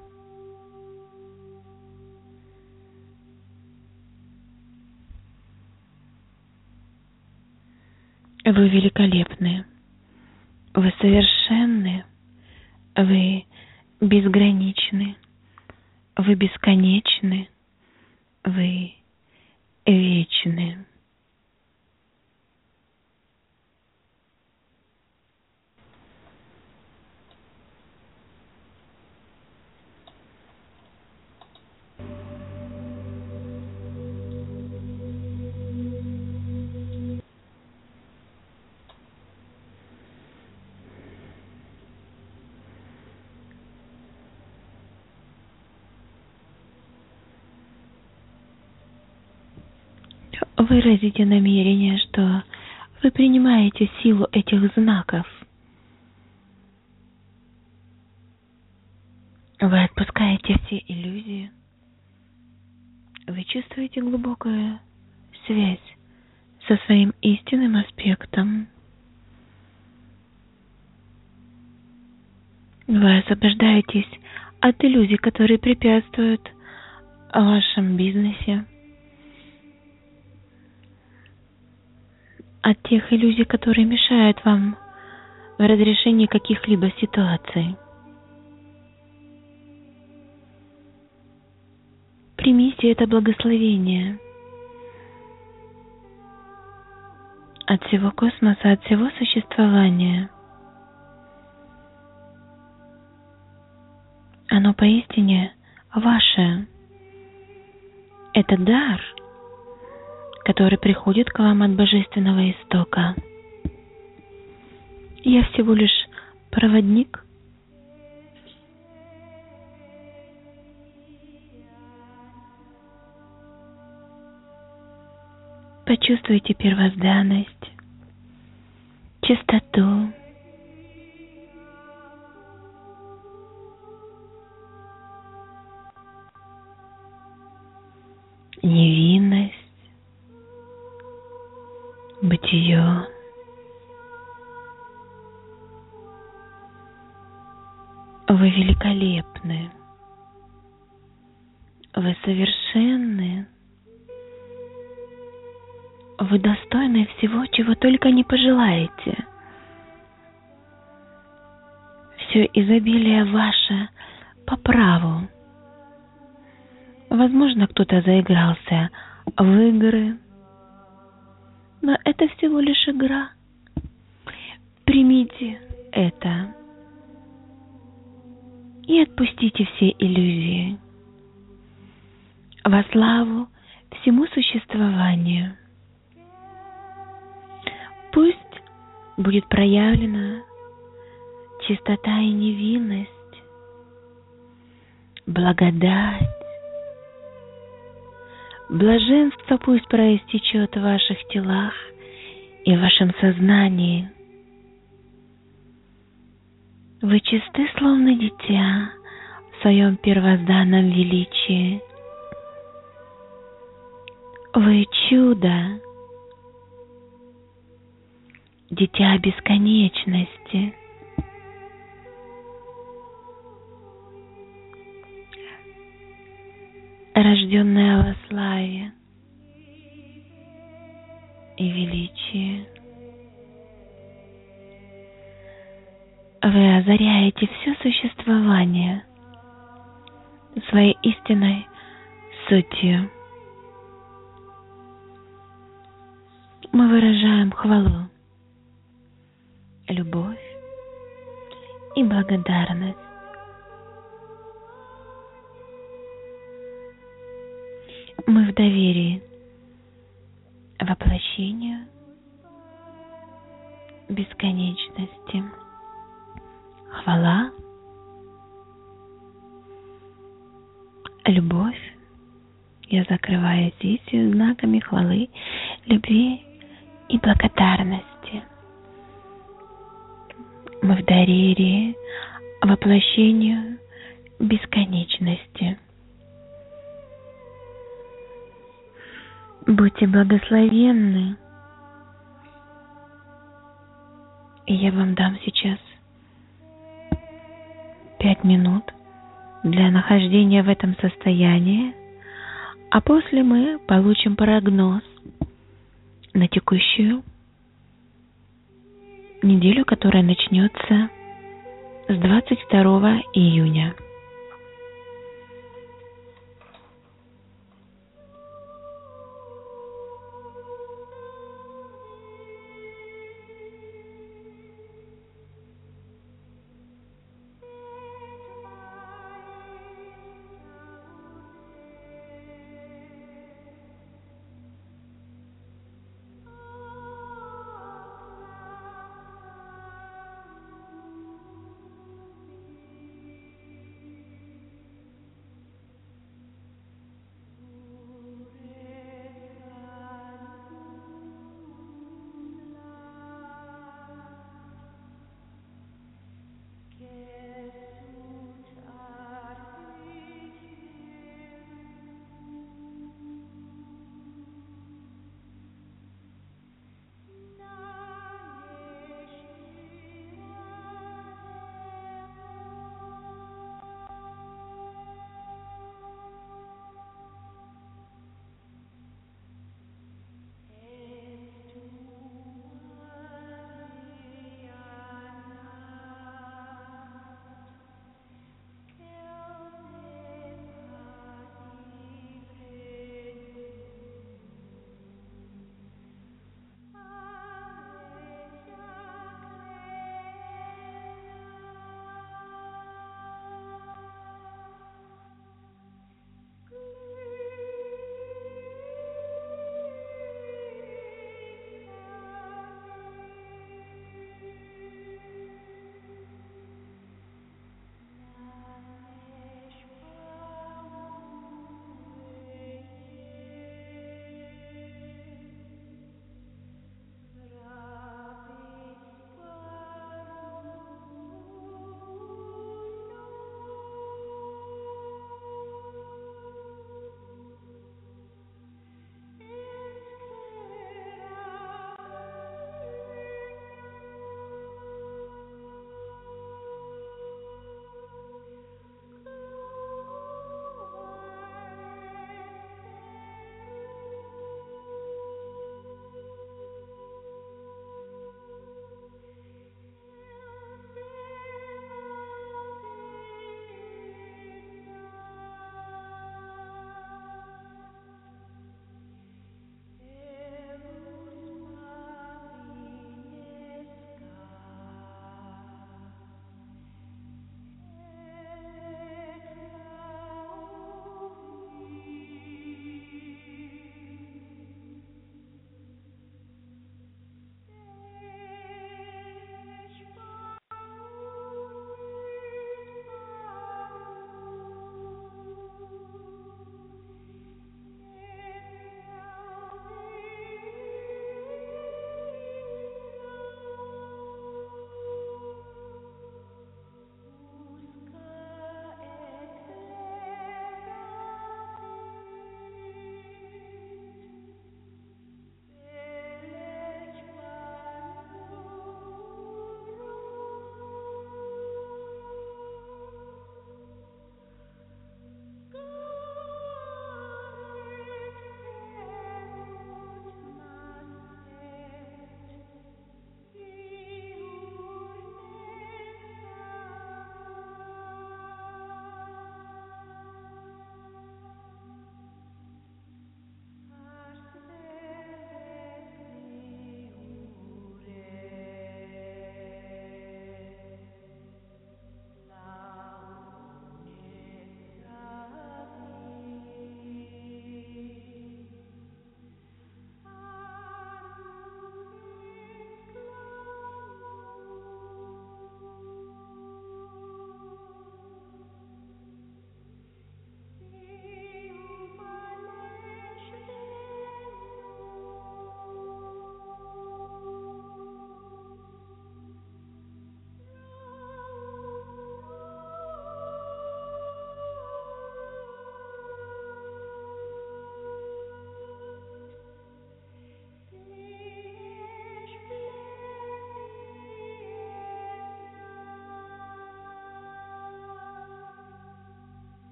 Вы великолепны, вы совершенны, вы безграничны, вы бесконечны, вы вечны. выразите намерение, что вы принимаете силу этих знаков. Вы отпускаете все иллюзии. Вы чувствуете глубокую связь со своим истинным аспектом. Вы освобождаетесь от иллюзий, которые препятствуют в вашем бизнесе, от тех иллюзий, которые мешают вам в разрешении каких-либо ситуаций. Примите это благословение от всего космоса, от всего существования. Оно поистине ваше. Это дар, который приходит к вам от божественного истока. Я всего лишь проводник. Почувствуйте первозданность, чистоту, невинность, бытие. Вы великолепны. Вы совершенны. Вы достойны всего, чего только не пожелаете. Все изобилие ваше по праву. Возможно, кто-то заигрался в игры, но это всего лишь игра. Примите это и отпустите все иллюзии во славу всему существованию. Пусть будет проявлена чистота и невинность, благодать, блаженство пусть проистечет в ваших телах и в вашем сознании. Вы чисты, словно дитя, в своем первозданном величии. Вы чудо, дитя бесконечности. Рожденное во славе и величии. Вы озаряете все существование своей истинной сутью. Мы выражаем хвалу, любовь и благодарность. Мы в доверии воплощению бесконечности. Хвала, любовь. Я закрываю сессию знаками хвалы, любви и благодарности. Мы в доверии воплощению бесконечности. Будьте благословенны. И я вам дам сейчас 5 минут для нахождения в этом состоянии, а после мы получим прогноз на текущую неделю, которая начнется с 22 июня.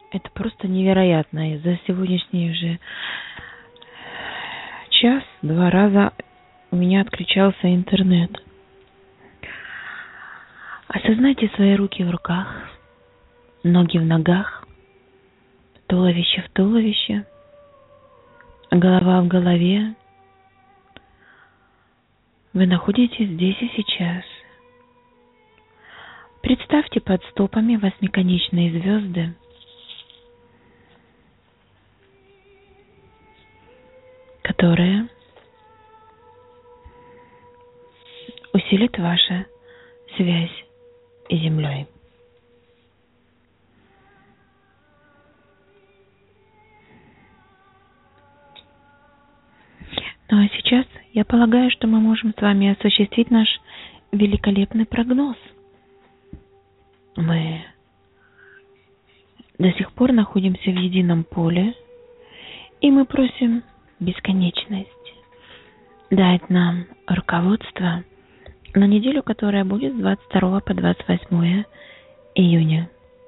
Это просто невероятно. И за сегодняшний уже час 2 раза у меня отключался интернет. Осознайте свои руки в руках, ноги в ногах, туловище в туловище, голова в голове. Вы находитесь здесь и сейчас. Представьте под стопами восьмиконечные звезды, которые усилит ваша связь с Землей. Ну а сейчас я полагаю, что мы можем с вами осуществить наш великолепный прогноз. Мы до сих пор находимся в едином поле, и мы просим бесконечность дать нам руководство на неделю, которая будет с 22 по 28 июня.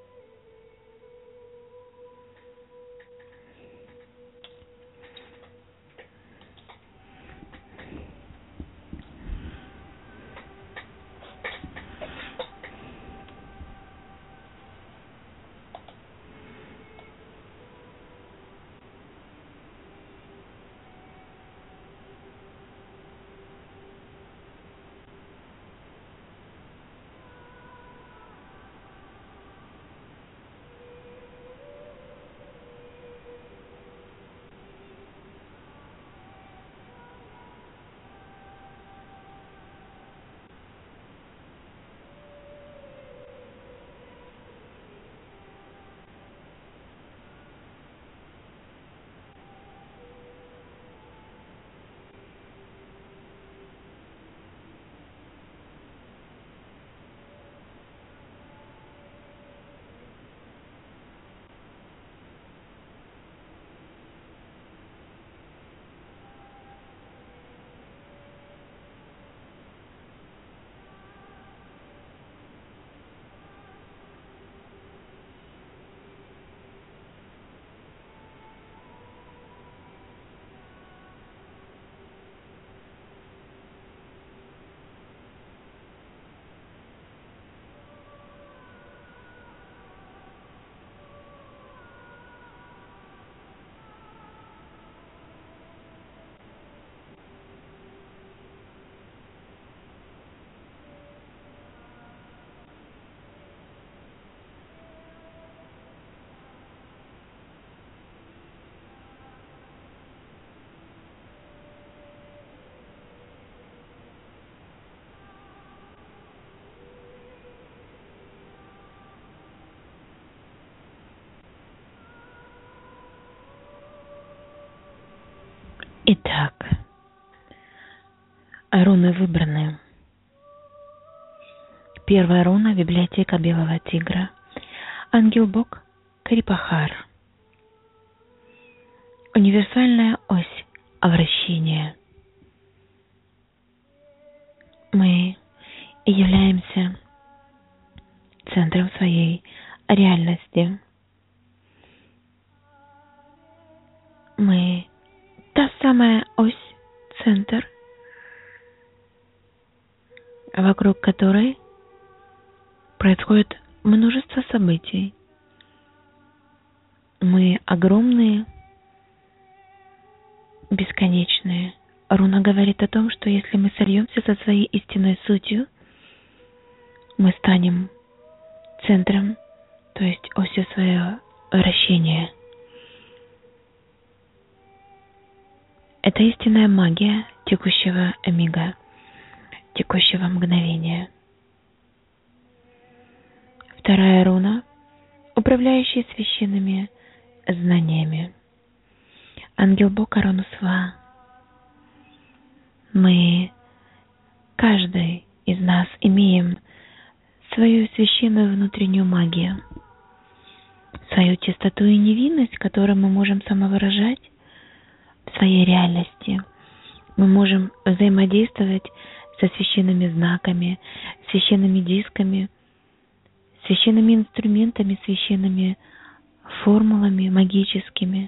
Итак, руны выбраны. Первая руна — библиотека Белого Тигра. Ангел-бог Карипахар. Универсальная ось вращения. Мы являемся центром своей реальности. Мы та самая ось, центр, вокруг которой происходит множество событий. Мы огромные, бесконечные. Руна говорит о том, что если мы сольемся со своей истинной сутью, мы станем центром, то есть осью своего вращения. Это истинная магия текущего мига, текущего мгновения. Вторая руна, управляющая священными знаниями. Ангел-бог Аронусва. Мы, каждый из нас, имеем свою священную внутреннюю магию, свою чистоту и невинность, которую мы можем самовыражать в своей реальности. Мы можем взаимодействовать со священными знаками, священными дисками, священными инструментами, священными формулами магическими.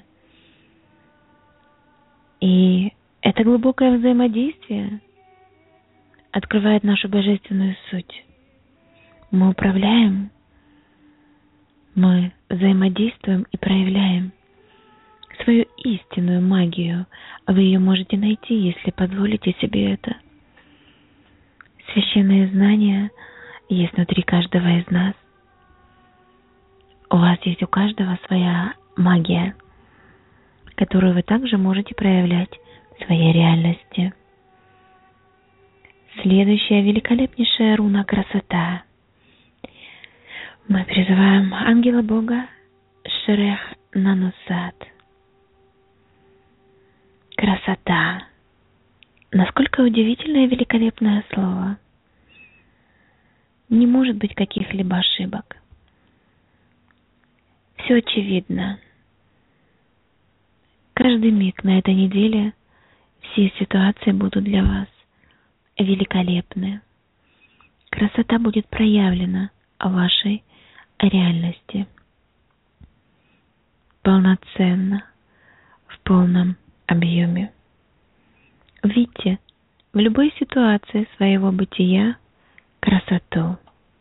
И это глубокое взаимодействие открывает нашу божественную суть. Мы управляем, мы взаимодействуем и проявляем свою истинную магию. Вы ее можете найти, если позволите себе это. Священные знания есть внутри каждого из нас. У вас есть у каждого своя магия, которую вы также можете проявлять в своей реальности. Следующая великолепнейшая руна — красота. Мы призываем ангела Бога Шрех Нанусат. Красота. Насколько удивительное и великолепное слово. Не может быть каких-либо ошибок. Все очевидно. Каждый миг на этой неделе все ситуации будут для вас великолепны. Красота будет проявлена в вашей реальности. Полноценно, в полном объеме. Видите в любой ситуации своего бытия красоту.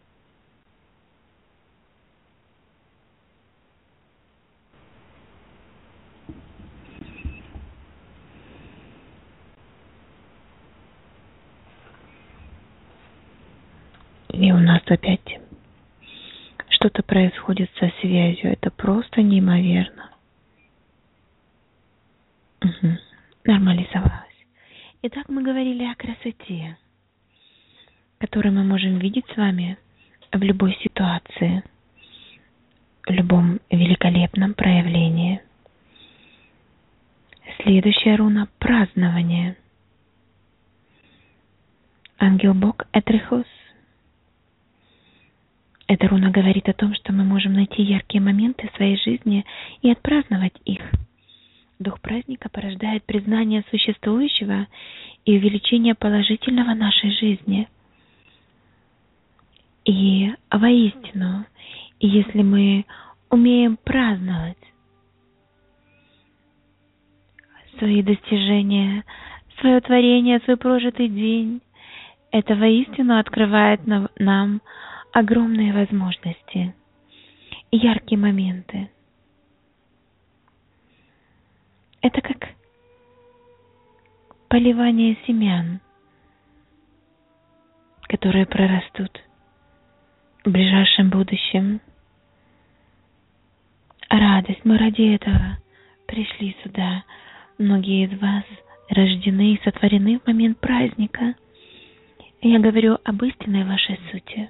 И у нас опять что-то происходит со связью. Это просто неимоверно. Нормализовалось. Итак, мы говорили о красоте, которую мы можем видеть с вами в любой ситуации, в любом великолепном проявлении. Следующая руна — празднование. Ангел Бог Этрихос. Эта руна говорит о том, что мы можем найти яркие моменты в своей жизни и отпраздновать их. Дух праздника порождает признание существующего и увеличение положительного в нашей жизни. И воистину, если мы умеем праздновать свои достижения, свое творение, свой прожитый день, это воистину открывает нам огромные возможности и яркие моменты. Это как поливание семян, которые прорастут в ближайшем будущем. Радость, мы ради этого пришли сюда. Многие из вас рождены и сотворены в момент праздника. Я говорю об истинной вашей сути.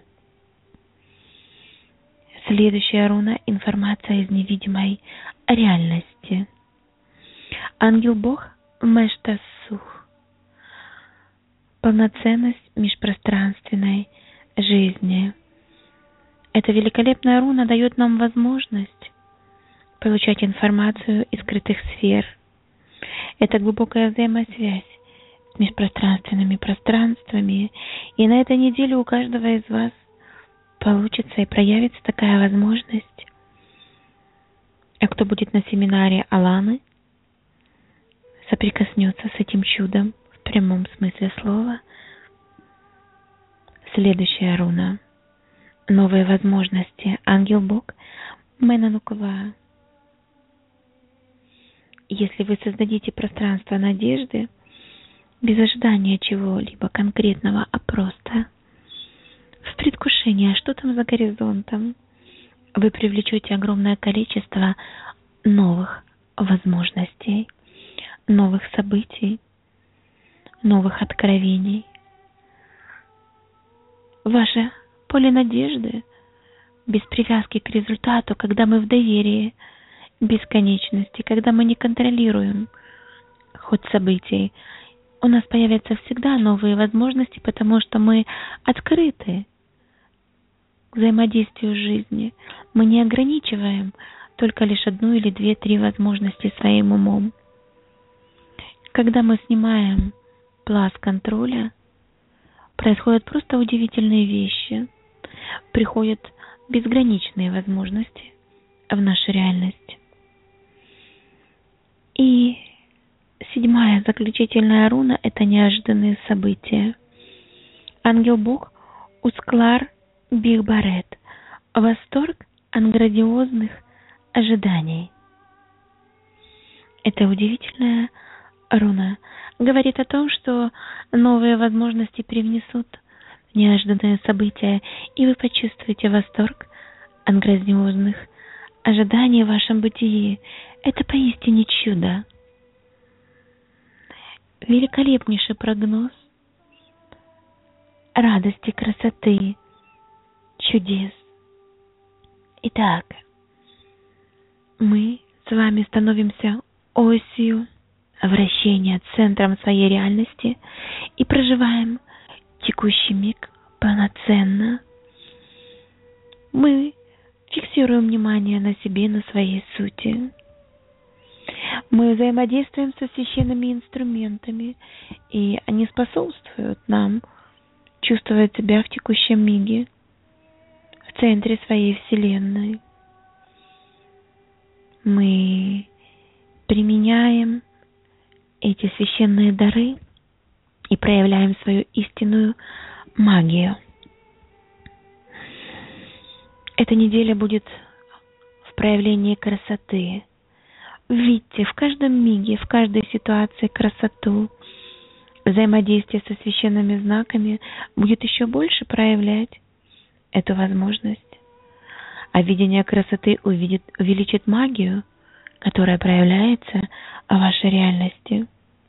Следующая руна — информация из невидимой реальности. Ангел-Бог Мештасух. Полноценность межпространственной жизни. Эта великолепная руна дает нам возможность получать информацию из скрытых сфер. Это глубокая взаимосвязь с межпространственными пространствами. И на этой неделе у каждого из вас получится и проявится такая возможность. А кто будет на семинаре Аланы, соприкоснется с этим чудом в прямом смысле слова. Следующая руна. Новые возможности. Ангел-Бог Менануква. Если вы создадите пространство надежды, без ожидания чего-либо конкретного, а просто в предвкушении, а что там за горизонтом, вы привлечете огромное количество новых возможностей, новых событий, новых откровений. Ваше поле надежды, без привязки к результату, когда мы в доверии бесконечности, когда мы не контролируем ход событий, у нас появятся всегда новые возможности, потому что мы открыты к взаимодействию жизни. Мы не ограничиваем только лишь одну или две, три возможности своим умом. Когда мы снимаем пласт контроля, происходят просто удивительные вещи. Приходят безграничные возможности в нашу реальность. И 7-я заключительная руна – это неожиданные события. Ангел-бог Усклар Бигбарет. Восторг от грандиозных ожиданий. Эта удивительная руна говорит о том, что новые возможности привнесут неожиданные события, и вы почувствуете восторг от грандиозных ожиданий в вашем бытии. Это поистине чудо. Великолепнейший прогноз радости, красоты, чудес. Итак, мы с вами становимся осью вращения, центром своей реальности и проживаем текущий миг полноценно. Мы фиксируем внимание на себе, на своей сути. Мы взаимодействуем со священными инструментами, и они способствуют нам чувствовать себя в текущем миге, в центре своей Вселенной. Мы применяем эти священные дары и проявляем свою истинную магию. Эта неделя будет в проявлении красоты. Видите в каждом миге, в каждой ситуации красоту. Взаимодействие со священными знаками будет еще больше проявлять эту возможность. А видение красоты увеличит магию, которая проявляется в вашей реальности.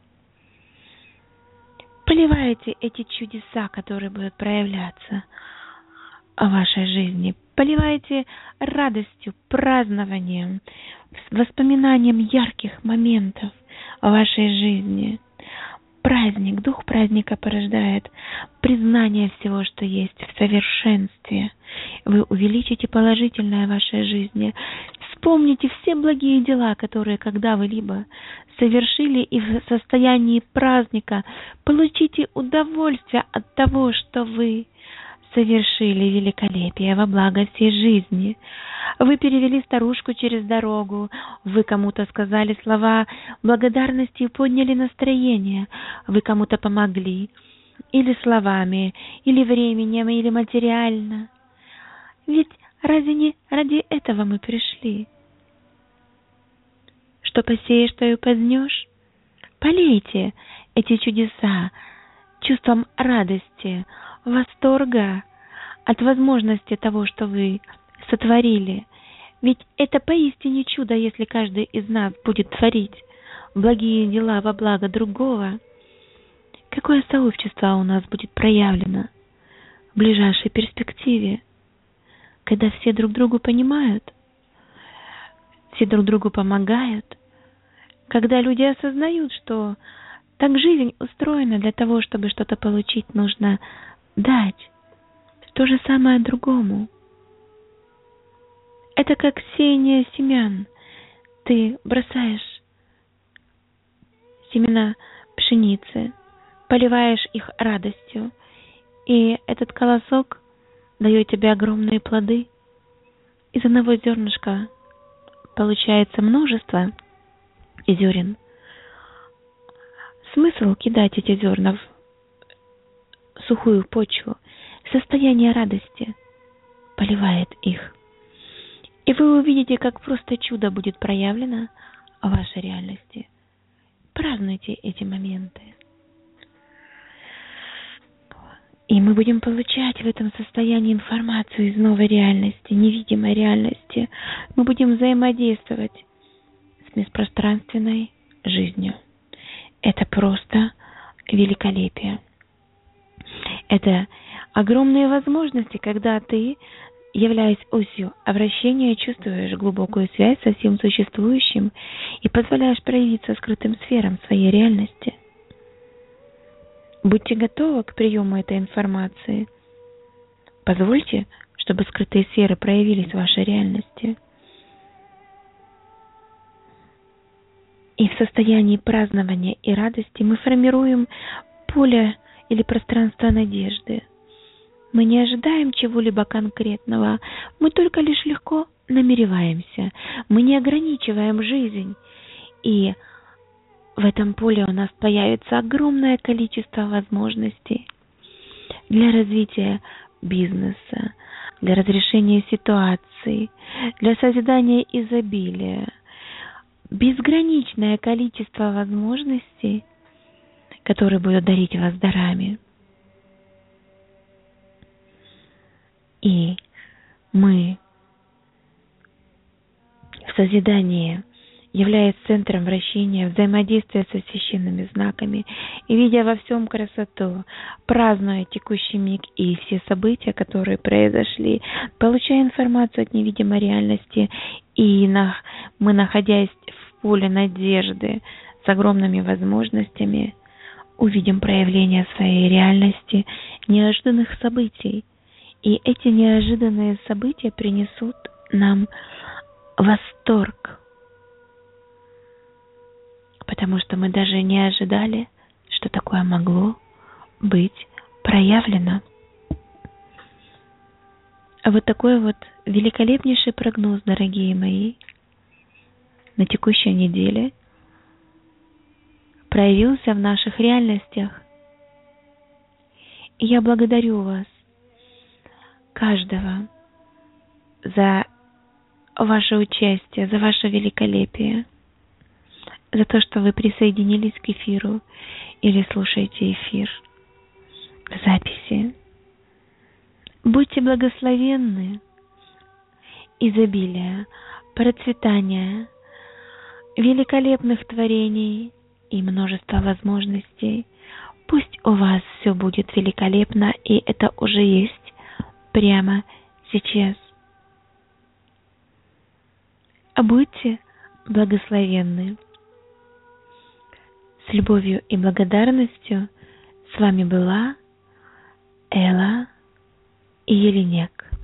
Поливайте эти чудеса, которые будут проявляться в вашей жизни. Поливайте радостью, празднованием, воспоминанием ярких моментов в вашей жизни. Праздник, дух праздника порождает признание всего, что есть в совершенстве. Вы увеличите положительное в вашей жизни. Вспомните все благие дела, которые когда вы либо совершили, и в состоянии праздника получите удовольствие от того, что вы совершили великолепие во благо всей жизни. Вы перевели старушку через дорогу, вы кому-то сказали слова благодарности и подняли настроение, вы кому-то помогли, или словами, или временем, или материально. Ведь разве не ради этого мы пришли? Что посеешь, то и познешь. Полейте эти чудеса чувством радости, восторга от возможности того, что вы сотворили. Ведь это поистине чудо, если каждый из нас будет творить благие дела во благо другого. Какое сообщество у нас будет проявлено в ближайшей перспективе, когда все друг другу понимают, все друг другу помогают, когда люди осознают, что так жизнь устроена, для того, чтобы что-то получить, нужно дать то же самое другому. Это как сеяние семян. Ты бросаешь семена пшеницы, поливаешь их радостью, и этот колосок дает тебе огромные плоды. Из одного зернышка получается множество зерен. Смысл кидать эти зерна в сухую почву? Состояние радости поливает их. И вы увидите, как просто чудо будет проявлено в вашей реальности. Празднуйте эти моменты. И мы будем получать в этом состоянии информацию из новой реальности, невидимой реальности. Мы будем взаимодействовать с межпространственной жизнью. Это просто великолепие. Это огромные возможности, когда ты, являясь осью обращения, чувствуешь глубокую связь со всем существующим и позволяешь проявиться скрытым сферам своей реальности. Будьте готовы к приему этой информации. Позвольте, чтобы скрытые сферы проявились в вашей реальности. И в состоянии празднования и радости мы формируем поле или пространство надежды. Мы не ожидаем чего-либо конкретного, мы только лишь легко намереваемся, мы не ограничиваем жизнь. И в этом поле у нас появится огромное количество возможностей для развития бизнеса, для разрешения ситуаций, для созидания изобилия. Безграничное количество возможностей, которые будут дарить вас дарами. И мы в созидании, являясь центром вращения, взаимодействия со священными знаками и видя во всем красоту, празднуя текущий миг и все события, которые произошли, получая информацию от невидимой реальности, и мы, находясь в поле надежды с огромными возможностями, увидим проявление своей реальности неожиданных событий. И эти неожиданные события принесут нам восторг, потому что мы даже не ожидали, что такое могло быть проявлено. А вот такой вот великолепнейший прогноз, дорогие мои, на текущей неделе проявился в наших реальностях. И я благодарю вас, каждого, за ваше участие, за ваше великолепие, за то, что вы присоединились к эфиру или слушаете эфир в записи. Будьте благословенны, изобилия, процветания, великолепных творений и множество возможностей. Пусть у вас все будет великолепно, и это уже есть прямо сейчас. Будьте благословенны. С любовью и благодарностью с вами была Элла Еленек.